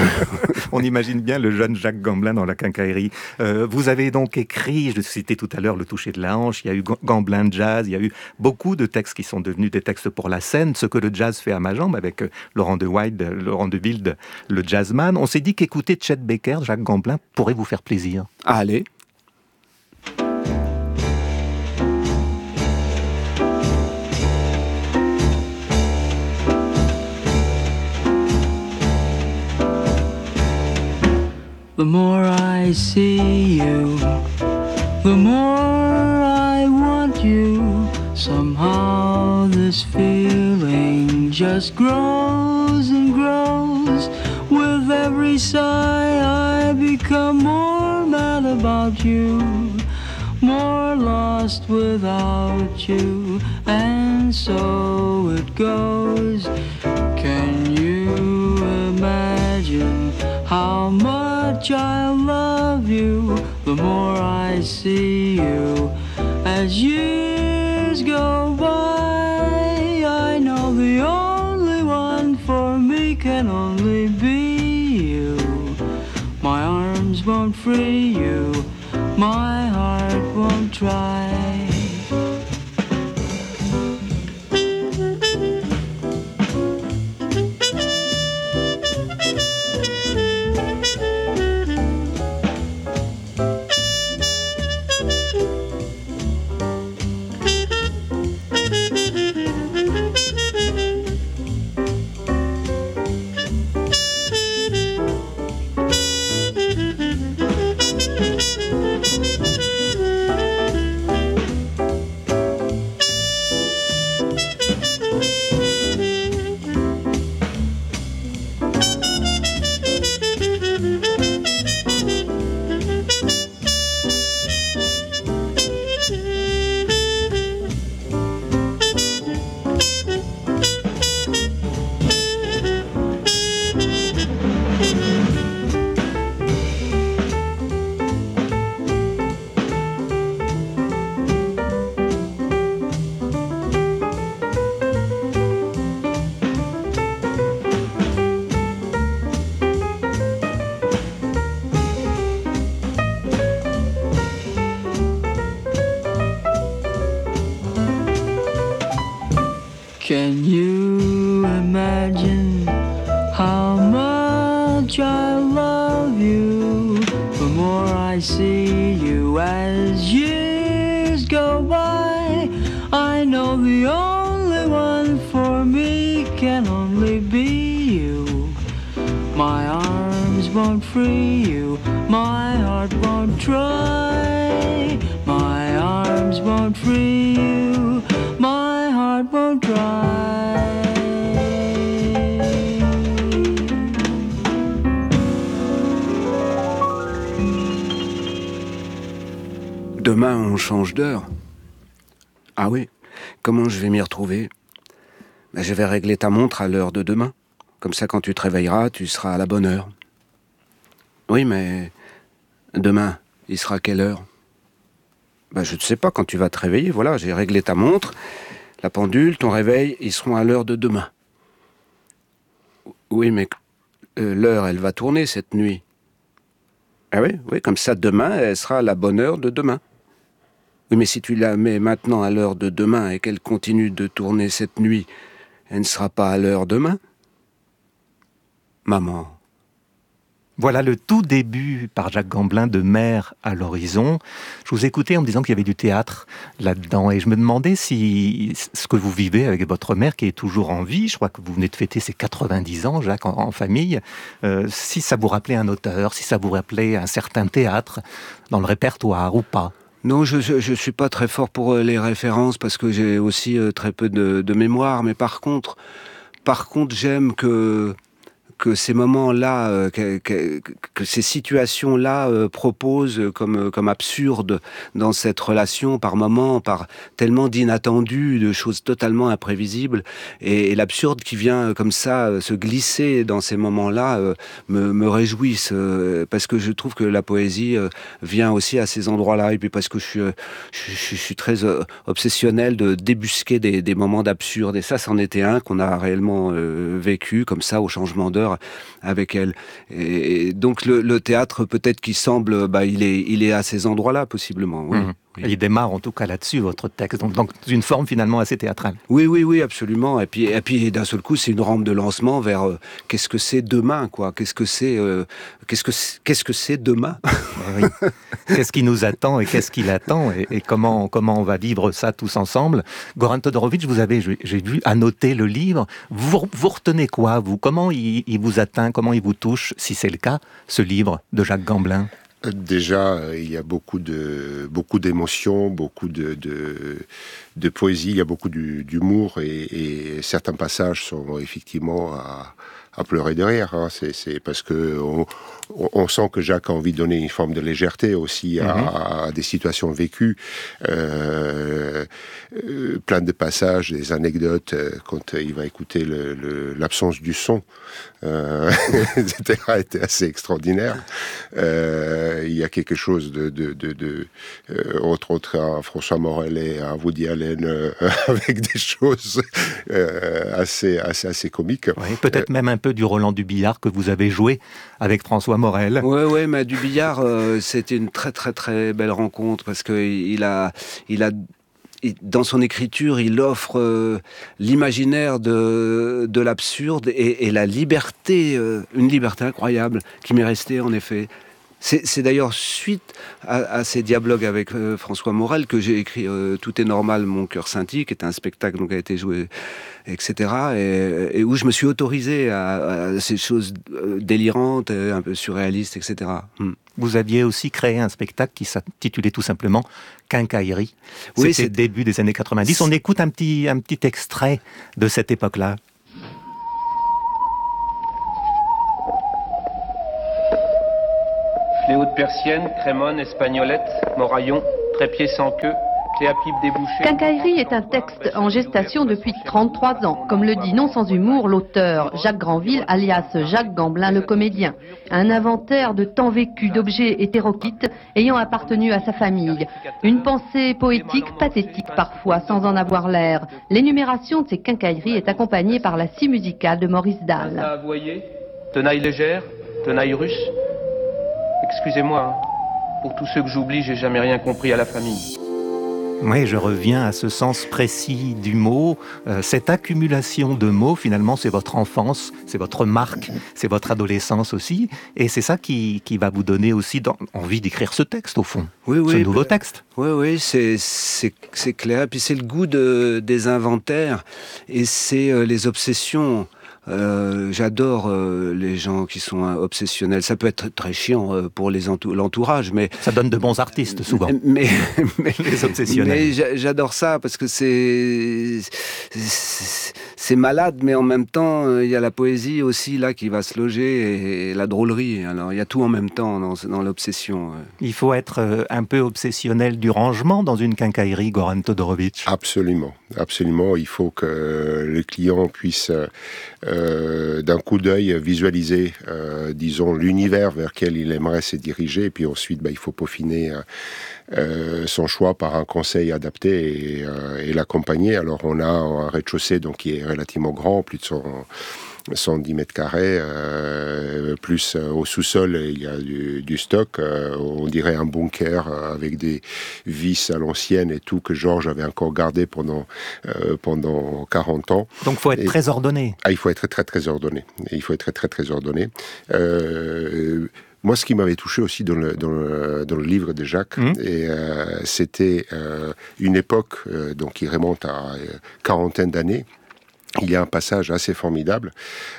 On imagine bien le jeune Jacques Gamblin dans la quincaillerie. Euh, vous avez donc écrit, je citais tout à l'heure Le toucher de la hanche, il y a eu Gamblin Jazz, il y a eu beaucoup de textes qui sont devenus des textes pour la scène, ce que le jazz fait à ma jambe avec Laurent de Wild, Laurent de Wild, le jazzman. On s'est dit qu'écouter Chet Baker, Jacques Gamblin, pourrait vous faire plaisir. Allez. The more I see you, the more I want you. Somehow this feeling just grows and grows. With every sigh I become more mad about you, more lost without you, and so it goes. Can you imagine how much I love you? The more I see you as years go by, I know the only one for me can only be you. My arms won't free you, my heart won't try. much I love you, the more I see you as years go by. I know the only one for me can only be you. My arms won't free you, my heart won't try. My arms won't free you, my heart won't try. Demain, on change d'heure. Ah oui, comment je vais m'y retrouver? Ben, je vais régler ta montre à l'heure de demain. Comme ça, quand tu te réveilleras, tu seras à la bonne heure. Oui, mais demain, il sera quelle heure? Ben, je ne sais pas, quand tu vas te réveiller, voilà, j'ai réglé ta montre, la pendule, ton réveil, ils seront à l'heure de demain. Oui, mais euh, l'heure, elle va tourner cette nuit. Ah oui, oui, comme ça, demain, elle sera à la bonne heure de demain. Oui, mais si tu la mets maintenant à l'heure de demain et qu'elle continue de tourner cette nuit, elle ne sera pas à l'heure demain. Maman. Voilà le tout début par Jacques Gamblin de Mer à l'horizon. Je vous écoutais en me disant qu'il y avait du théâtre là-dedans et je me demandais si ce que vous vivez avec votre mère qui est toujours en vie, je crois que vous venez de fêter ses quatre-vingt-dix ans, Jacques, en, en famille, euh, si ça vous rappelait un auteur, si ça vous rappelait un certain théâtre dans le répertoire ou pas. Non, je je suis pas très fort pour les références parce que j'ai aussi très peu de, de mémoire, mais par contre, par contre, j'aime que que ces moments-là, euh, que, que, que ces situations-là euh, proposent comme, comme absurdes dans cette relation par moments, par tellement d'inattendus, de choses totalement imprévisibles. Et, et l'absurde qui vient comme ça euh, se glisser dans ces moments-là euh, me, me réjouissent, euh, parce que je trouve que la poésie euh, vient aussi à ces endroits-là. Et puis parce que je suis, euh, je, je, je suis très euh, obsessionnel de débusquer des, des moments d'absurde. Et ça, c'en était un qu'on a réellement euh, vécu comme ça au changement d'heure avec elle. Et donc le, le théâtre, peut-être qu'il semble, bah, il est, il est à ces endroits-là, possiblement. Oui. Mmh. Oui. Il démarre en tout cas là-dessus, votre texte, donc, donc une forme finalement assez théâtrale. Oui, oui, oui, absolument. Et puis, et puis d'un seul coup, c'est une rampe de lancement vers euh, qu'est-ce que c'est demain, quoi. Qu'est-ce que c'est, euh, qu'est-ce que c'est, qu'est-ce que c'est demain. Oui. Qu'est-ce qui nous attend et qu'est-ce qui l'attend et, et comment, comment on va vivre ça tous ensemble. Goran Todorovic, vous avez, j'ai vu, annoter le livre. Vous, vous retenez quoi, vous? Comment il, il vous atteint, comment il vous touche, si c'est le cas, ce livre de Jacques Gamblin? Déjà, il y a beaucoup de beaucoup d'émotions, beaucoup de, de de poésie, il y a beaucoup du, d'humour et, et certains passages sont effectivement à, à pleurer de rire. Hein. C'est, c'est parce que on, on sent que Jacques a envie de donner une forme de légèreté aussi à, mm-hmm. à des situations vécues. Euh, euh, plein de passages, des anecdotes euh, quand il va écouter le, le, l'absence du son, euh, et cetera, était assez extraordinaire. Euh, il y a quelque chose de, de, de, de euh, entre autres à François Morel et à Woody Allen euh, avec des choses euh, assez, assez, assez comiques. Oui, peut-être euh, même un peu du Roland Dubillard que vous avez joué avec François Morel. Oui, oui, mais Dubillard, euh, c'était une très, très, très belle rencontre parce qu'il a, il a, dans son écriture, il offre euh, l'imaginaire de, de l'absurde et, et la liberté, euh, une liberté incroyable qui m'est restée en effet. C'est, c'est d'ailleurs suite à, à ces dialogues avec euh, François Morel que j'ai écrit euh, Tout est normal, mon cœur scintille, qui est un spectacle donc, qui a été joué, et cetera. Et, et où je me suis autorisé à, à ces choses euh, délirantes, un peu surréalistes, et cetera. Hmm. Vous aviez aussi créé un spectacle qui s'intitulait tout simplement Quincaillerie. Oui, C'était le début des années quatre-vingt-dix. On écoute un petit, un petit extrait de cette époque-là. Fléau de persienne, crémone, espagnolette, moraillon, trépied sans queue, clé à pipe débouchée... Quincaillerie est un texte en gestation depuis trente-trois ans, comme le dit non sans humour l'auteur Jacques Granville, alias Jacques Gamblin le comédien. Un inventaire de temps vécu, d'objets hétéroclites ayant appartenu à sa famille. Une pensée poétique, pathétique parfois, sans en avoir l'air. L'énumération de ces quincailleries est accompagnée par la scie musicale de Maurice Dalle. À avoyer, tenaille légère, tenaille russe... Excusez-moi, hein. Pour tous ceux que j'oublie, j'ai jamais rien compris à la famille. Oui, je reviens à ce sens précis du mot. Euh, cette accumulation de mots, finalement, c'est votre enfance, c'est votre marque, c'est votre adolescence aussi. Et c'est ça qui, qui va vous donner aussi dans, envie d'écrire ce texte, au fond. Oui, oui. Ce nouveau texte. Oui, oui, c'est, c'est, c'est clair. Puis c'est le goût de, des inventaires et c'est euh, les obsessions. Euh, j'adore euh, les gens qui sont euh, obsessionnels. Ça peut être très chiant euh, pour les entou- l'entourage, mais ça donne de bons artistes souvent. Mais, mais les obsessionnels. Mais j'adore ça parce que c'est, c'est c'est malade, mais en même temps il y a la poésie aussi là qui va se loger et, et la drôlerie. Alors il y a tout en même temps dans, dans l'obsession. Il faut être un peu obsessionnel du rangement dans une quincaillerie, Goran Todorovic. Absolument, absolument. Il faut que le client puisse Euh, d'un coup d'œil visualiser, euh, disons, l'univers vers lequel il aimerait se diriger, et puis ensuite, bah, il faut peaufiner euh, son choix par un conseil adapté et, euh, et l'accompagner. Alors, on a un rez-de-chaussée donc, qui est relativement grand, plus de cent dix mètres carrés, euh, plus euh, au sous-sol, il y a du, du stock, euh, on dirait un bunker euh, avec des vis à l'ancienne et tout, que Georges avait encore gardé pendant, euh, pendant quarante ans. Donc il faut être et, très ordonné. Ah, il faut être très très ordonné. Et il faut être très très très ordonné. Euh, Moi, ce qui m'avait touché aussi dans le, dans le, dans le livre de Jacques, mmh. et, euh, c'était euh, une époque euh, donc, qui remonte à euh, quarantaine d'années. Il y a un passage assez formidable.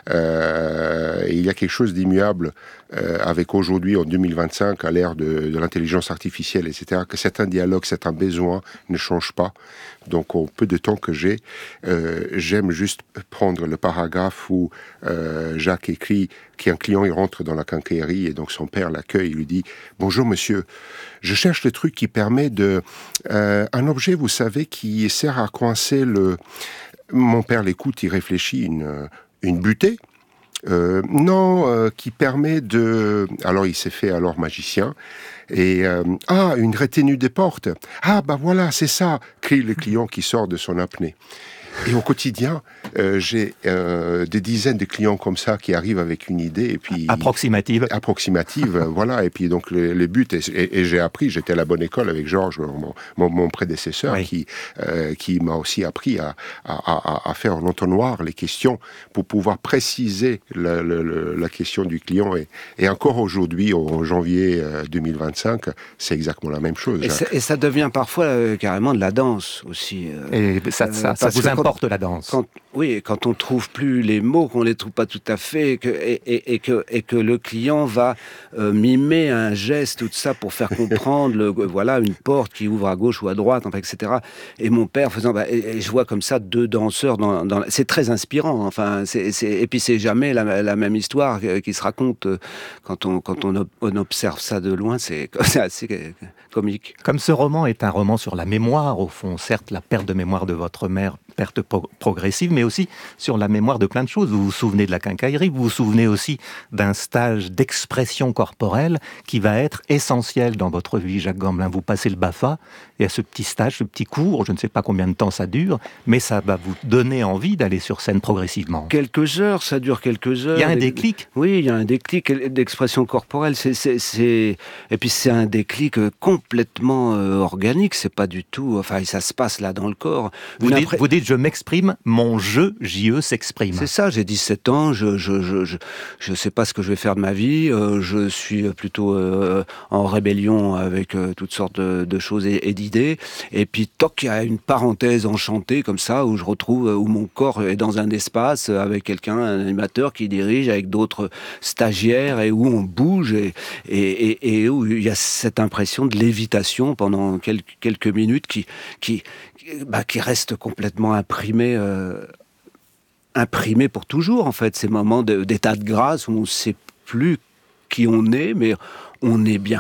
Euh, et il y a quelque chose d'immuable euh, avec aujourd'hui, en deux mille vingt-cinq, à l'ère de, de l'intelligence artificielle, et cetera, que certains dialogues, certains besoins ne changent pas. Donc, au peu de temps que j'ai, euh, j'aime juste prendre le paragraphe où euh, Jacques écrit qu'un client il rentre dans la quincaillerie et donc son père l'accueille, il lui dit « Bonjour monsieur, je cherche le truc qui permet de... Euh, un objet, vous savez, qui sert à coincer le... » Mon père l'écoute, il réfléchit, une, une butée euh, non, euh, qui permet de... Alors, il s'est fait alors magicien. Et, euh, ah, une retenue des portes. Ah, bah voilà, c'est ça, crie le client qui sort de son apnée. Et au quotidien, euh, j'ai euh, des dizaines de clients comme ça qui arrivent avec une idée et puis approximative. Approximative, voilà. Et puis donc le, le but et, et, et j'ai appris. J'étais à la bonne école avec Georges, mon, mon, mon prédécesseur, oui. qui euh, qui m'a aussi appris à, à, à, à faire en entonnoir les questions pour pouvoir préciser la, la, la question du client. Et, et encore aujourd'hui, en janvier deux mille vingt-cinq, c'est exactement la même chose. Et, et ça devient parfois euh, carrément de la danse aussi. Euh, et ça, ça, euh, ça vous importe la danse. Quand, oui, quand on trouve plus les mots, qu'on les trouve pas tout à fait, et que, et, et, et que, et que le client va euh, mimer un geste, tout ça, pour faire comprendre, le, voilà, une porte qui ouvre à gauche ou à droite, enfin, et cetera. Et mon père faisant, bah, et, et je vois comme ça deux danseurs dans, dans c'est très inspirant. Enfin, c'est, c'est, et puis c'est jamais la, la même histoire qui se raconte quand on, quand on, on observe ça de loin. C'est, c'est assez comique. Comme ce roman est un roman sur la mémoire, au fond, certes, la perte de mémoire de votre mère, perte pro- progressive, mais aussi sur la mémoire de plein de choses. Vous vous souvenez de la quincaillerie, vous vous souvenez aussi d'un stage d'expression corporelle qui va être essentiel dans votre vie, Jacques Gamblin. Vous passez le B A F A, et à ce petit stage, ce petit cours, je ne sais pas combien de temps ça dure, mais ça va vous donner envie d'aller sur scène progressivement. Quelques heures, ça dure quelques heures. Il y a un déclic. Oui, il y a un déclic d'expression corporelle. C'est, c'est, c'est... Et puis c'est un déclic complètement euh, organique. C'est pas du tout... Enfin, ça se passe là dans le corps. Vous, dites, après... vous dites, je m'exprime, mon jeu, J E, s'exprime. C'est ça, j'ai dix-sept ans, je je, je, je, je sais pas ce que je vais faire de ma vie, euh, je suis plutôt euh, en rébellion avec euh, toutes sortes de, de choses et, et d'idées. Et puis, toc, il y a une parenthèse enchantée comme ça, où je retrouve, où mon corps est dans un espace avec quelqu'un, un animateur qui dirige, avec d'autres stagiaires, et où on bouge, et, et, et, et où il y a cette impression de lévitation pendant quelques, quelques minutes qui, qui, bah, qui reste complètement imprimée euh, imprimé pour toujours, en fait, ces moments de, d'état de grâce où on ne sait plus qui on est, mais on est bien.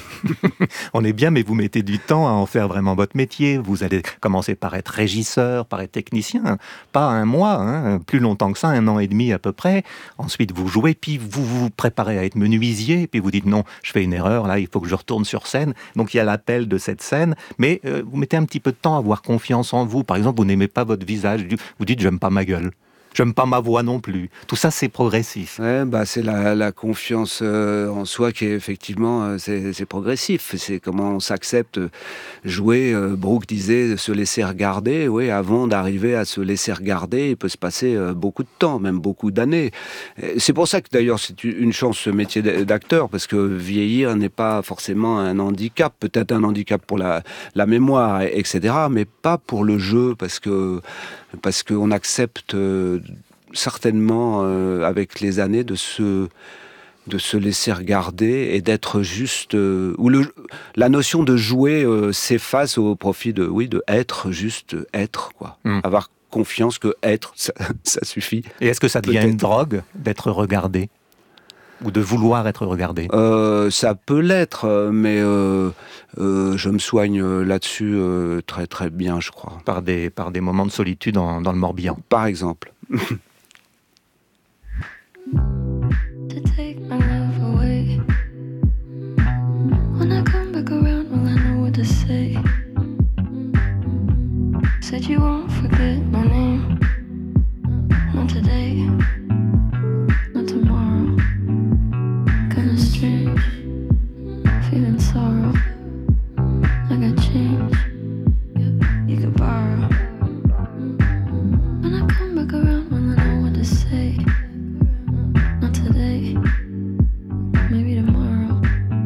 On est bien, mais vous mettez du temps à en faire vraiment votre métier. Vous allez commencer par être régisseur, par être technicien, pas un mois, hein, plus longtemps que ça, un an et demi à peu près. Ensuite, vous jouez, puis vous vous préparez à être menuisier, puis vous dites non, je fais une erreur, là, il faut que je retourne sur scène. Donc il y a l'appel de cette scène, mais euh, vous mettez un petit peu de temps à avoir confiance en vous. Par exemple, vous n'aimez pas votre visage, vous dites j'aime pas ma gueule. J'aime pas ma voix non plus. Tout ça, c'est progressif. Ouais, bah, c'est la, la confiance euh, en soi qui est effectivement euh, c'est, c'est progressif. C'est comment on s'accepte jouer. Euh, Brooke disait se laisser regarder. Oui, avant d'arriver à se laisser regarder, il peut se passer euh, beaucoup de temps, même beaucoup d'années. Et c'est pour ça que d'ailleurs c'est une chance ce métier d'acteur, parce que vieillir n'est pas forcément un handicap. Peut-être un handicap pour la, la mémoire, et cetera, mais pas pour le jeu, parce que parce qu'on accepte euh, certainement euh, avec les années de se de se laisser regarder et d'être juste euh, où le la notion de jouer euh, s'efface au profit de oui de être juste être quoi, mmh. avoir confiance que être ça, ça suffit. Et est-ce que ça devient Peut-être. une drogue d'être regardé? Ou de vouloir être regardé? euh, Ça peut l'être, mais euh, euh, je me soigne là-dessus euh, très très bien, je crois. Par des, par des moments de solitude en, dans le Morbihan? Par exemple. Feeling sorrow, I got change you could borrow. When I come back around, will I know what to say? Not today, maybe tomorrow.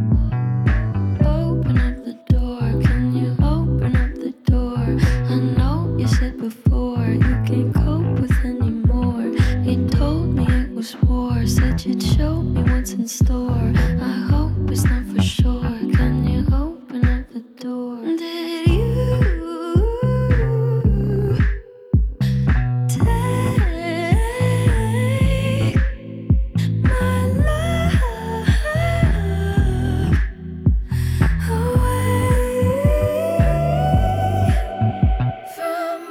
Open up the door, can you open up the door? I know you said before you can't cope with anymore. You told me it was war, said you'd show me what's in store. I hope it's not for sure. Can you open up the door? Did you take my love away from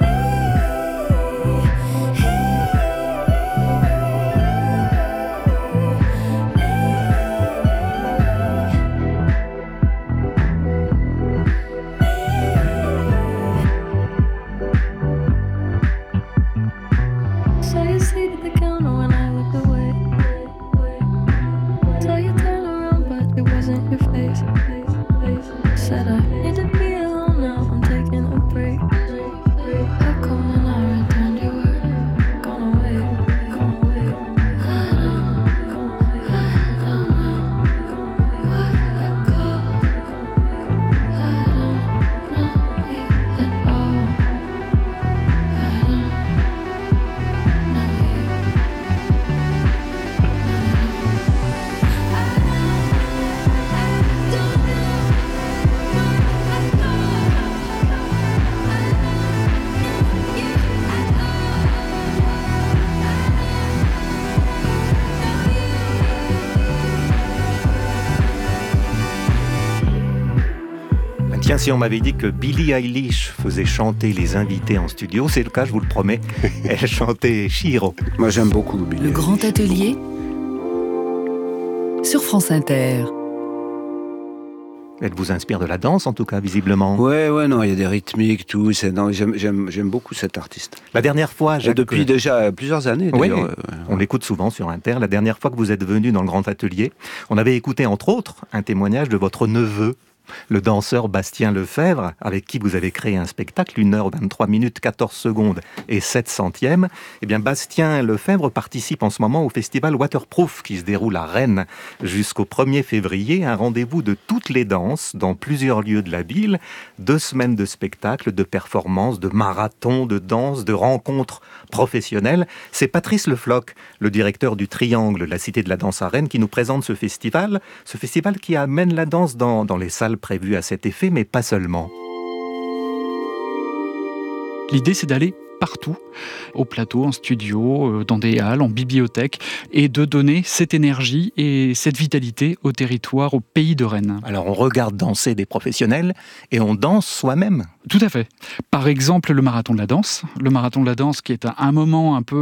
So you sit at the counter when I look away. So you turn around, but it wasn't your face. Said I need to be alone now, I'm taking a break. How come when I returned you were gone away, gone away? I don't, I don't know why I called. I don't know you at all. I don't. Tiens, si on m'avait dit que Billie Eilish faisait chanter les invités en studio, c'est le cas, je vous le promets. Elle chantait Chihiro. Moi, j'aime beaucoup Billie Le Eilish. Grand Atelier sur France Inter. Elle vous inspire de la danse, en tout cas, visiblement. Ouais, ouais, non, il y a des rythmiques, tout. C'est, non, j'aime, j'aime, j'aime beaucoup cet artiste. La dernière fois, Jacques... Et depuis déjà plusieurs années, d'ailleurs. Oui, on l'écoute souvent sur Inter. La dernière fois que vous êtes venu dans le Grand Atelier, on avait écouté, entre autres, un témoignage de votre neveu, le danseur Bastien Lefebvre, avec qui vous avez créé un spectacle, une heure vingt-trois minutes quatorze secondes et sept centièmes. Eh bien, Bastien Lefebvre participe en ce moment au festival Waterproof qui se déroule à Rennes jusqu'au premier février, un rendez-vous de toutes les danses dans plusieurs lieux de la ville, deux semaines de spectacles, de performances, de marathons, de danse, de rencontres professionnelles. C'est Patrice Le Floch, le directeur du Triangle, la Cité de la Danse à Rennes, qui nous présente ce festival, ce festival qui amène la danse dans, dans les salles prévues à cet effet, mais pas seulement. L'idée, c'est d'aller partout, au plateau, en studio, dans des halles, en bibliothèque, et de donner cette énergie et cette vitalité au territoire, au pays de Rennes. Alors on regarde danser des professionnels et on danse soi-même. Tout à fait. Par exemple, le marathon de la danse. Le marathon de la danse qui est un moment un peu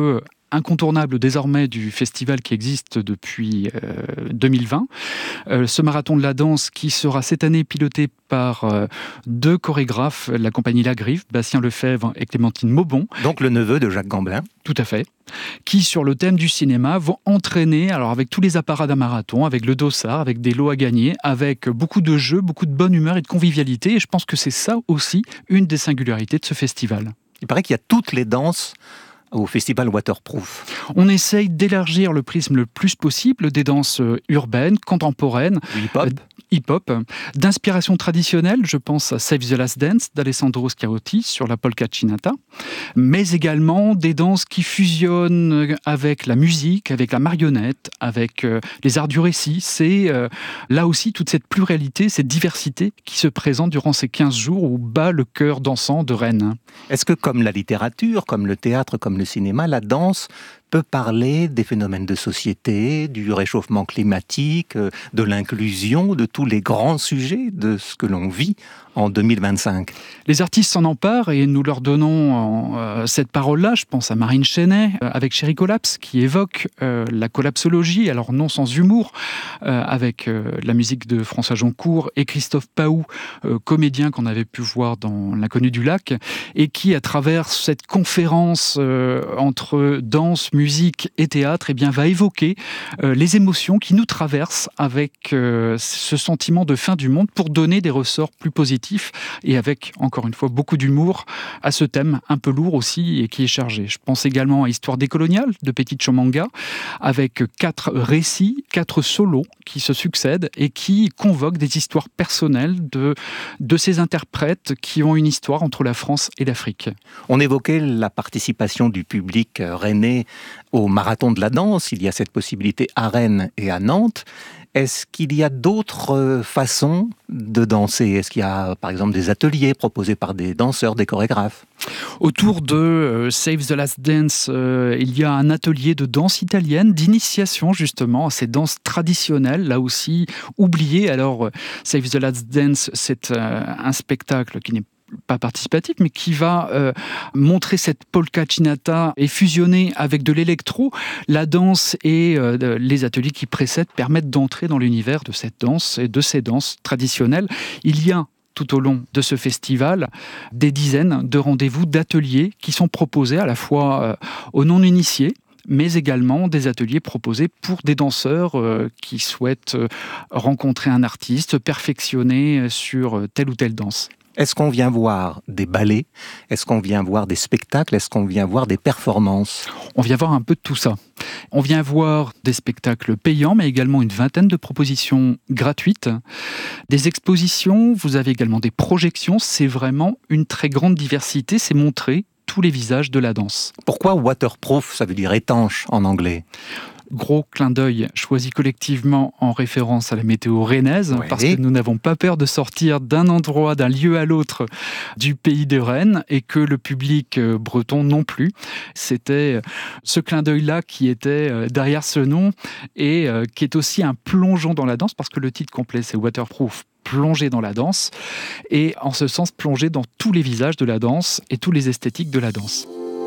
incontournable désormais du festival qui existe depuis euh, deux mille vingt. Euh, ce marathon de la danse qui sera cette année piloté par euh, deux chorégraphes, la compagnie La Griffe, Bastien Lefebvre et Clémentine Maubon. Donc le neveu de Jacques Gamblin. Tout à fait. Qui, sur le thème du cinéma, vont entraîner, alors avec tous les apparats d'un marathon, avec le dossard, avec des lots à gagner, avec beaucoup de jeux, beaucoup de bonne humeur et de convivialité. Et je pense que c'est ça aussi une des singularités de ce festival. Il paraît qu'il y a toutes les danses au festival Waterproof. On essaye d'élargir le prisme le plus possible des danses urbaines, contemporaines, hip-hop, euh, hip-hop d'inspiration traditionnelle. Je pense à Save the Last Dance d'Alessandro Scarotti sur la polka chinata, mais également des danses qui fusionnent avec la musique, avec la marionnette, avec euh, les arts du récit. C'est euh, là aussi toute cette pluralité, cette diversité qui se présente durant ces quinze jours où bat le cœur dansant de Rennes. Est-ce que comme la littérature, comme le théâtre, comme le cinéma, la danse peut parler des phénomènes de société, du réchauffement climatique, de l'inclusion, de tous les grands sujets de ce que l'on vit en deux mille vingt-cinq? Les artistes s'en emparent et nous leur donnons euh, cette parole-là. Je pense à Marine Chenet euh, avec Chéri Collapse qui évoque euh, la collapsologie, alors non sans humour, euh, avec euh, la musique de François Joncourt et Christophe Paou, euh, comédien qu'on avait pu voir dans L'Inconnu du lac, et qui, à travers cette conférence euh, entre danse, musique et théâtre, eh bien, va évoquer euh, les émotions qui nous traversent avec euh, ce sentiment de fin du monde pour donner des ressorts plus positifs et avec, encore une fois, beaucoup d'humour à ce thème un peu lourd aussi et qui est chargé. Je pense également à Histoire décoloniale de Petit Chomanga avec quatre récits, quatre solos qui se succèdent et qui convoquent des histoires personnelles de, de ces interprètes qui ont une histoire entre la France et l'Afrique. On évoquait la participation du public rennais au marathon de la danse. Il y a cette possibilité à Rennes et à Nantes. Est-ce qu'il y a d'autres façons de danser? Est-ce qu'il y a, par exemple, des ateliers proposés par des danseurs, des chorégraphes? Autour de euh, Save the Last Dance, euh, il y a un atelier de danse italienne, d'initiation justement à ces danses traditionnelles, là aussi oubliées. Alors, euh, Save the Last Dance, c'est euh, un spectacle qui n'est pas participatif, mais qui va euh, montrer cette polka chinata et fusionner avec de l'électro. La danse et euh, les ateliers qui précèdent permettent d'entrer dans l'univers de cette danse et de ces danses traditionnelles. Il y a tout au long de ce festival des dizaines de rendez-vous d'ateliers qui sont proposés à la fois euh, aux non-initiés, mais également des ateliers proposés pour des danseurs euh, qui souhaitent euh, rencontrer un artiste, perfectionner sur euh, telle ou telle danse. Est-ce qu'on vient voir des ballets? Est-ce qu'on vient voir des spectacles? Est-ce qu'on vient voir des performances? On vient voir un peu de tout ça. On vient voir des spectacles payants, mais également une vingtaine de propositions gratuites. Des expositions, vous avez également des projections. C'est vraiment une très grande diversité. C'est montrer tous les visages de la danse. Pourquoi waterproof? Ça veut dire étanche en anglais. Gros clin d'œil choisi collectivement en référence à la météo rennaise, ouais. Parce que nous n'avons pas peur de sortir d'un endroit, d'un lieu à l'autre du pays de Rennes et que le public breton non plus. C'était ce clin d'œil-là qui était derrière ce nom et qui est aussi un plongeon dans la danse parce que le titre complet c'est Waterproof. Plonger dans la danse et en ce sens plonger dans tous les visages de la danse et tous les esthétiques de la danse.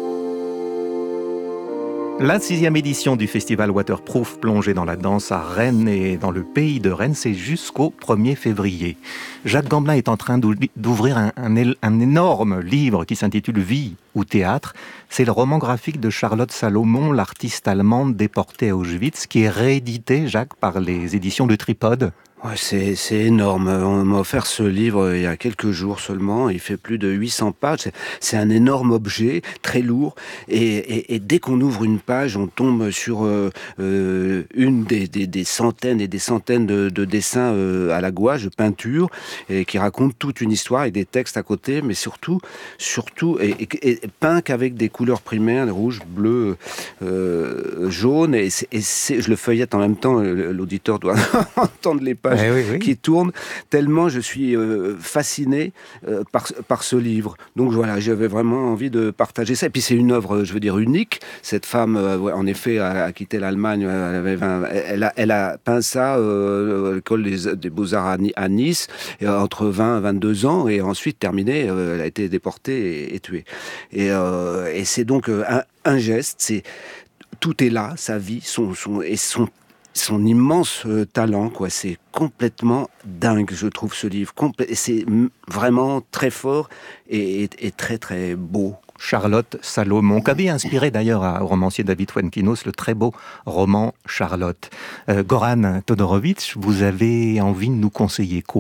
La sixième édition du festival Waterproof plongé dans la danse à Rennes et dans le pays de Rennes, c'est jusqu'au premier février. Jacques Gamblin est en train d'ouvrir un, un, un énorme livre qui s'intitule Vie ou théâtre. C'est le roman graphique de Charlotte Salomon, l'artiste allemande déportée à Auschwitz, qui est réédité, Jacques, par les éditions de Tripode. Ouais, c'est, c'est énorme. On m'a offert ce livre il y a quelques jours seulement. Il fait plus de huit cents pages. C'est, c'est un énorme objet, très lourd. Et, et, et dès qu'on ouvre une page, on tombe sur euh, euh, une des, des, des centaines et des centaines de, de dessins euh, à la gouache, de peinture, et qui racontent toute une histoire et des textes à côté, mais surtout, surtout, et, et, et peints qu'avec des couleurs primaires, rouge, bleu, euh, jaune. Et, c'est, et c'est, je le feuillette en même temps. L'auditeur doit entendre les pages. Eh oui, oui. Qui tourne, tellement je suis euh, fasciné euh, par, par ce livre. Donc voilà, j'avais vraiment envie de partager ça. Et puis c'est une œuvre, je veux dire, unique. Cette femme, euh, en effet, a, a quitté l'Allemagne, elle, avait vingt, elle, a, elle a peint ça euh, à l'école des, des Beaux-Arts à, à Nice, et, euh, entre vingt et vingt-deux ans, et ensuite terminée, euh, elle a été déportée et, et tuée. Et, euh, et c'est donc euh, un, un geste, c'est tout est là, sa vie, son, son, et son, son immense euh, talent, quoi. C'est complètement dingue, je trouve, ce livre. Complé- et c'est m- vraiment très fort et, et, et très, très beau. Charlotte Salomon, qu'avait inspiré d'ailleurs au romancier David Fuenquinos le très beau roman Charlotte. Euh, Goran Todorovic, vous avez envie de nous conseiller quoi ?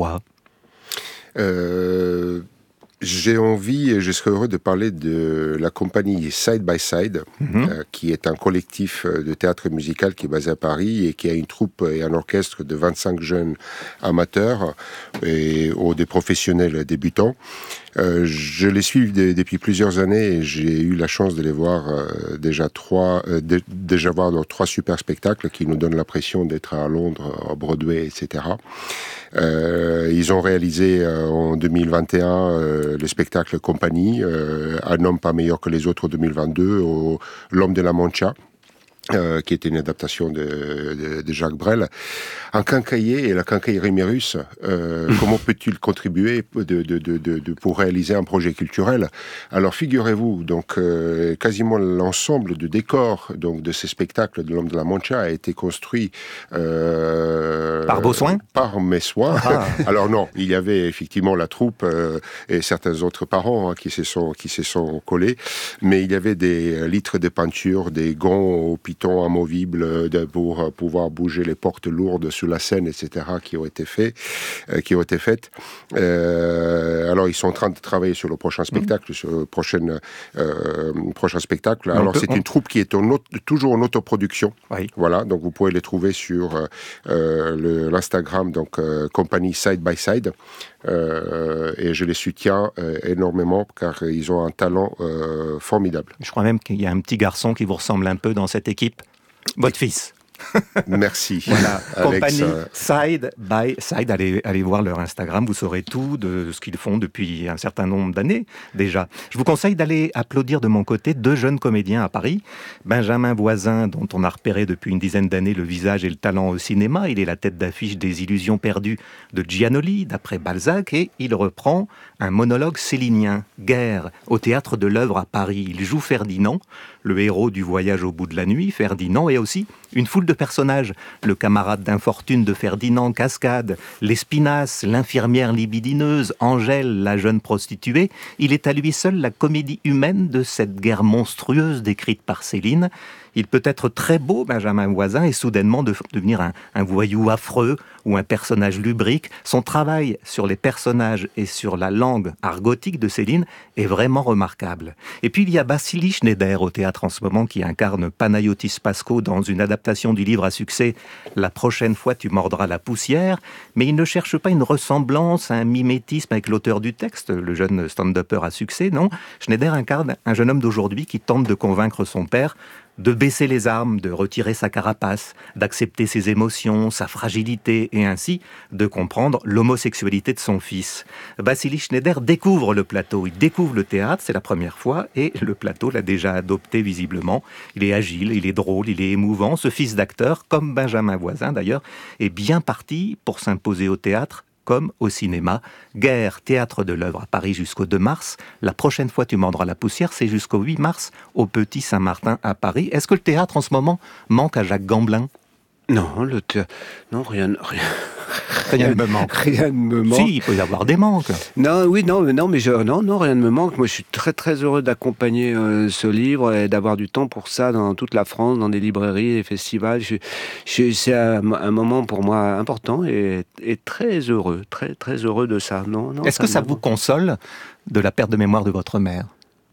euh, J'ai envie et je serais heureux de parler de la compagnie Side by Side, mmh. euh, qui est un collectif de théâtre musical qui est basé à Paris et qui a une troupe et un orchestre de vingt-cinq jeunes amateurs et ou des professionnels débutants. Euh, je les suis de, depuis plusieurs années et j'ai eu la chance de les voir euh, déjà trois, euh, de, déjà voir dans trois super spectacles qui nous donnent l'impression d'être à Londres, à Broadway, et cetera. Euh, ils ont réalisé euh, en deux mille vingt et un euh, le spectacle Compagnie, euh, Un homme pas meilleur que les autres en deux mille vingt-deux, au L'homme de la Mancha. Euh, qui était une adaptation de, de, de Jacques Brel. Un quincailler et la quincaillerie Mérus, euh, comment peut-il contribuer de, de, de, de, de, pour réaliser un projet culturel ? Alors figurez-vous, donc euh, quasiment l'ensemble du décor donc, de ces spectacles de l'homme de la Mancha a été construit euh, par vos soins ? Par mes soins. Ah. Alors non, il y avait effectivement la troupe euh, et certains autres parents hein, qui se sont qui se sont collés, mais il y avait des litres de peinture, des gants au pitons amovibles de, pour pouvoir bouger les portes lourdes sous la scène, et cetera, qui ont été faits, euh, qui ont été faites. Euh, alors ils sont en train de travailler sur le prochain spectacle, mmh. sur le prochain euh, prochain spectacle. Alors peut, c'est on... une troupe qui est en auto, toujours en autoproduction. Oui. Voilà, donc vous pouvez les trouver sur euh, le, l'Instagram, donc euh, compagnie Side by Side. Euh, et je les soutiens euh, énormément car ils ont un talent euh, formidable. Je crois même qu'il y a un petit garçon qui vous ressemble un peu dans cette équipe, votre fils. Merci. Voilà, Alex, compagnie euh... Side by Side, allez, allez voir leur Instagram, vous saurez tout de ce qu'ils font depuis un certain nombre d'années déjà. Je vous conseille d'aller applaudir de mon côté deux jeunes comédiens à Paris. Benjamin Voisin, dont on a repéré depuis une dizaine d'années le visage et le talent au cinéma. Il est la tête d'affiche des Illusions perdues de Giannoli, d'après Balzac, et il reprend un monologue célinien, Guerre, au Théâtre de l'Œuvre à Paris. Il joue Ferdinand, le héros du Voyage au bout de la nuit, Ferdinand, et aussi une foule de personnages. Le camarade d'infortune de Ferdinand, Cascade, l'Espinasse, l'infirmière libidineuse, Angèle, la jeune prostituée. Il est à lui seul la comédie humaine de cette guerre monstrueuse décrite par Céline. Il peut être très beau, Benjamin Voisin, et soudainement de, devenir un, un voyou affreux ou un personnage lubrique. Son travail sur les personnages et sur la langue argotique de Céline est vraiment remarquable. Et puis il y a Vassili Schneider au théâtre en ce moment qui incarne Panayotis Pasco dans une adaptation du livre à succès « La prochaine fois tu mordras la poussière », mais il ne cherche pas une ressemblance, un mimétisme avec l'auteur du texte, le jeune stand-upper à succès, non. Schneider incarne un jeune homme d'aujourd'hui qui tente de convaincre son père de baisser les armes, de retirer sa carapace, d'accepter ses émotions, sa fragilité, et ainsi de comprendre l'homosexualité de son fils. Vassili Schneider découvre le plateau, il découvre le théâtre, c'est la première fois, et le plateau l'a déjà adopté visiblement. Il est agile, il est drôle, il est émouvant. Ce fils d'acteur, comme Benjamin Voisin d'ailleurs, est bien parti pour s'imposer au théâtre comme au cinéma. Guerre, Théâtre de l'Œuvre à Paris jusqu'au deux mars. La prochaine fois tu mordras la poussière, c'est jusqu'au huit mars au Petit Saint-Martin à Paris. Est-ce que le théâtre en ce moment manque à Jacques Gamblin ? Non, le théâtre... Non, rien... rien... Rien ne me manque. Rien ne me manque. Si, il peut y avoir des manques. Non, oui, non, non, mais je, non, non, rien ne me manque. Moi, je suis très, très heureux d'accompagner euh, ce livre et d'avoir du temps pour ça dans toute la France, dans des librairies, des festivals. Je, je, c'est un, un moment pour moi important et, et très heureux, très, très heureux de ça. Non, non. Est-ce ça que ça vous console de la perte de mémoire de votre mère ?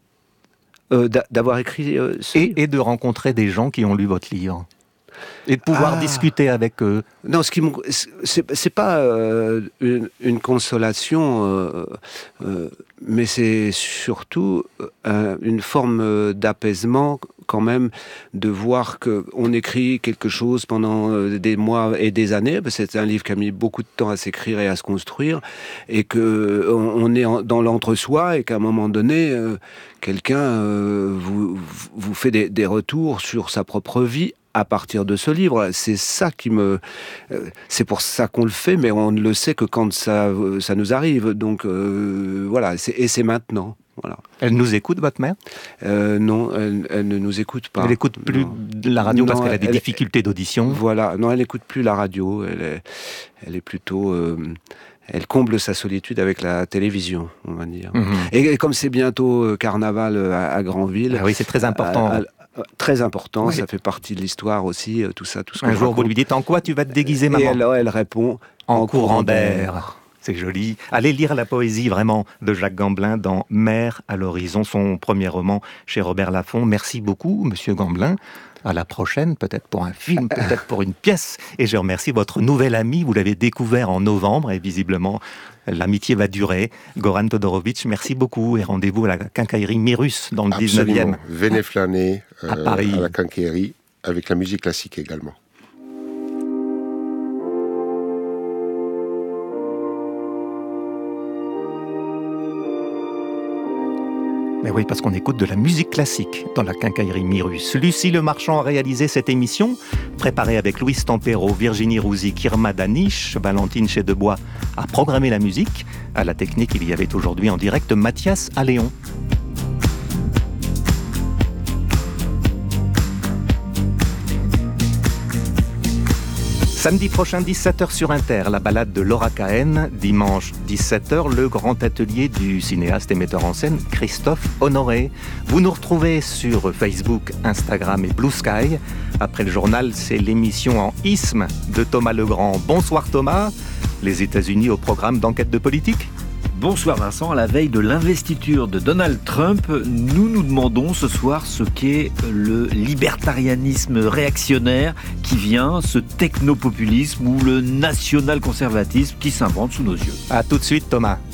euh, D'avoir écrit euh, ce et, et de rencontrer des gens qui ont lu votre livre ? Et de pouvoir ah. discuter avec eux. Non, ce qui c'est, c'est pas euh, une, une consolation, euh, euh, mais c'est surtout euh, une forme d'apaisement quand même de voir qu'on écrit quelque chose pendant des mois et des années. C'est un livre qui a mis beaucoup de temps à s'écrire et à se construire, et que on est dans l'entre-soi et qu'à un moment donné, euh, quelqu'un euh, vous, vous fait des, des retours sur sa propre vie à partir de ce livre. C'est ça qui me... C'est pour ça qu'on le fait, mais on ne le sait que quand ça, ça nous arrive. Donc euh, voilà, c'est, et c'est maintenant. Voilà. Elle nous écoute, votre mère euh, Non, elle, elle ne nous écoute pas. Elle n'écoute plus non. la radio non, parce qu'elle a des elle, difficultés d'audition. Voilà, non, elle n'écoute plus la radio. Elle est, elle est plutôt... Euh, elle comble sa solitude avec la télévision, on va dire. Mmh. Et, et comme c'est bientôt euh, carnaval à, à Granville... Ah oui, c'est très important. À, à, Très important, oui. Ça fait partie de l'histoire aussi, tout ça, tout ce que Un jour, raconte. Vous lui dites en quoi tu vas te déguiser, maman ? Et elle, elle répond en, en courant d'air. C'est joli. Allez lire la poésie vraiment de Jacques Gamblin dans Mer à l'horizon, son premier roman chez Robert Laffont. Merci beaucoup, Monsieur Gamblin. À la prochaine, peut-être pour un film, peut-être pour une pièce. Et je remercie votre nouvel ami, vous l'avez découvert en novembre et visiblement l'amitié va durer. Goran Todorovic, merci beaucoup et rendez-vous à la quincaillerie Mirus dans le Absolument. dix-neuvième. Venez flâner euh, à Paris. À la quincaillerie avec la musique classique également. Mais oui, parce qu'on écoute de la musique classique dans la quincaillerie Mirus. Lucie Le Marchand a réalisé cette émission, préparée avec Louise Tempero, Virginie Rouzy, Kirma Daniche, Valentine Chedebois a programmé la musique. À la technique, il y avait aujourd'hui en direct Mathias Alléon. Samedi prochain, dix-sept heures sur Inter, la balade de Laura Cahen. Dimanche, dix-sept heures, le grand atelier du cinéaste et metteur en scène Christophe Honoré. Vous nous retrouvez sur Facebook, Instagram et Blue Sky. Après le journal, c'est l'émission en isthme de Thomas Legrand. Bonsoir Thomas. Les États-Unis au programme d'enquête de politique. Bonsoir Vincent, à la veille de l'investiture de Donald Trump, nous nous demandons ce soir ce qu'est le libertarianisme réactionnaire qui vient, ce technopopulisme ou le national-conservatisme qui s'invente sous nos yeux. À tout de suite Thomas.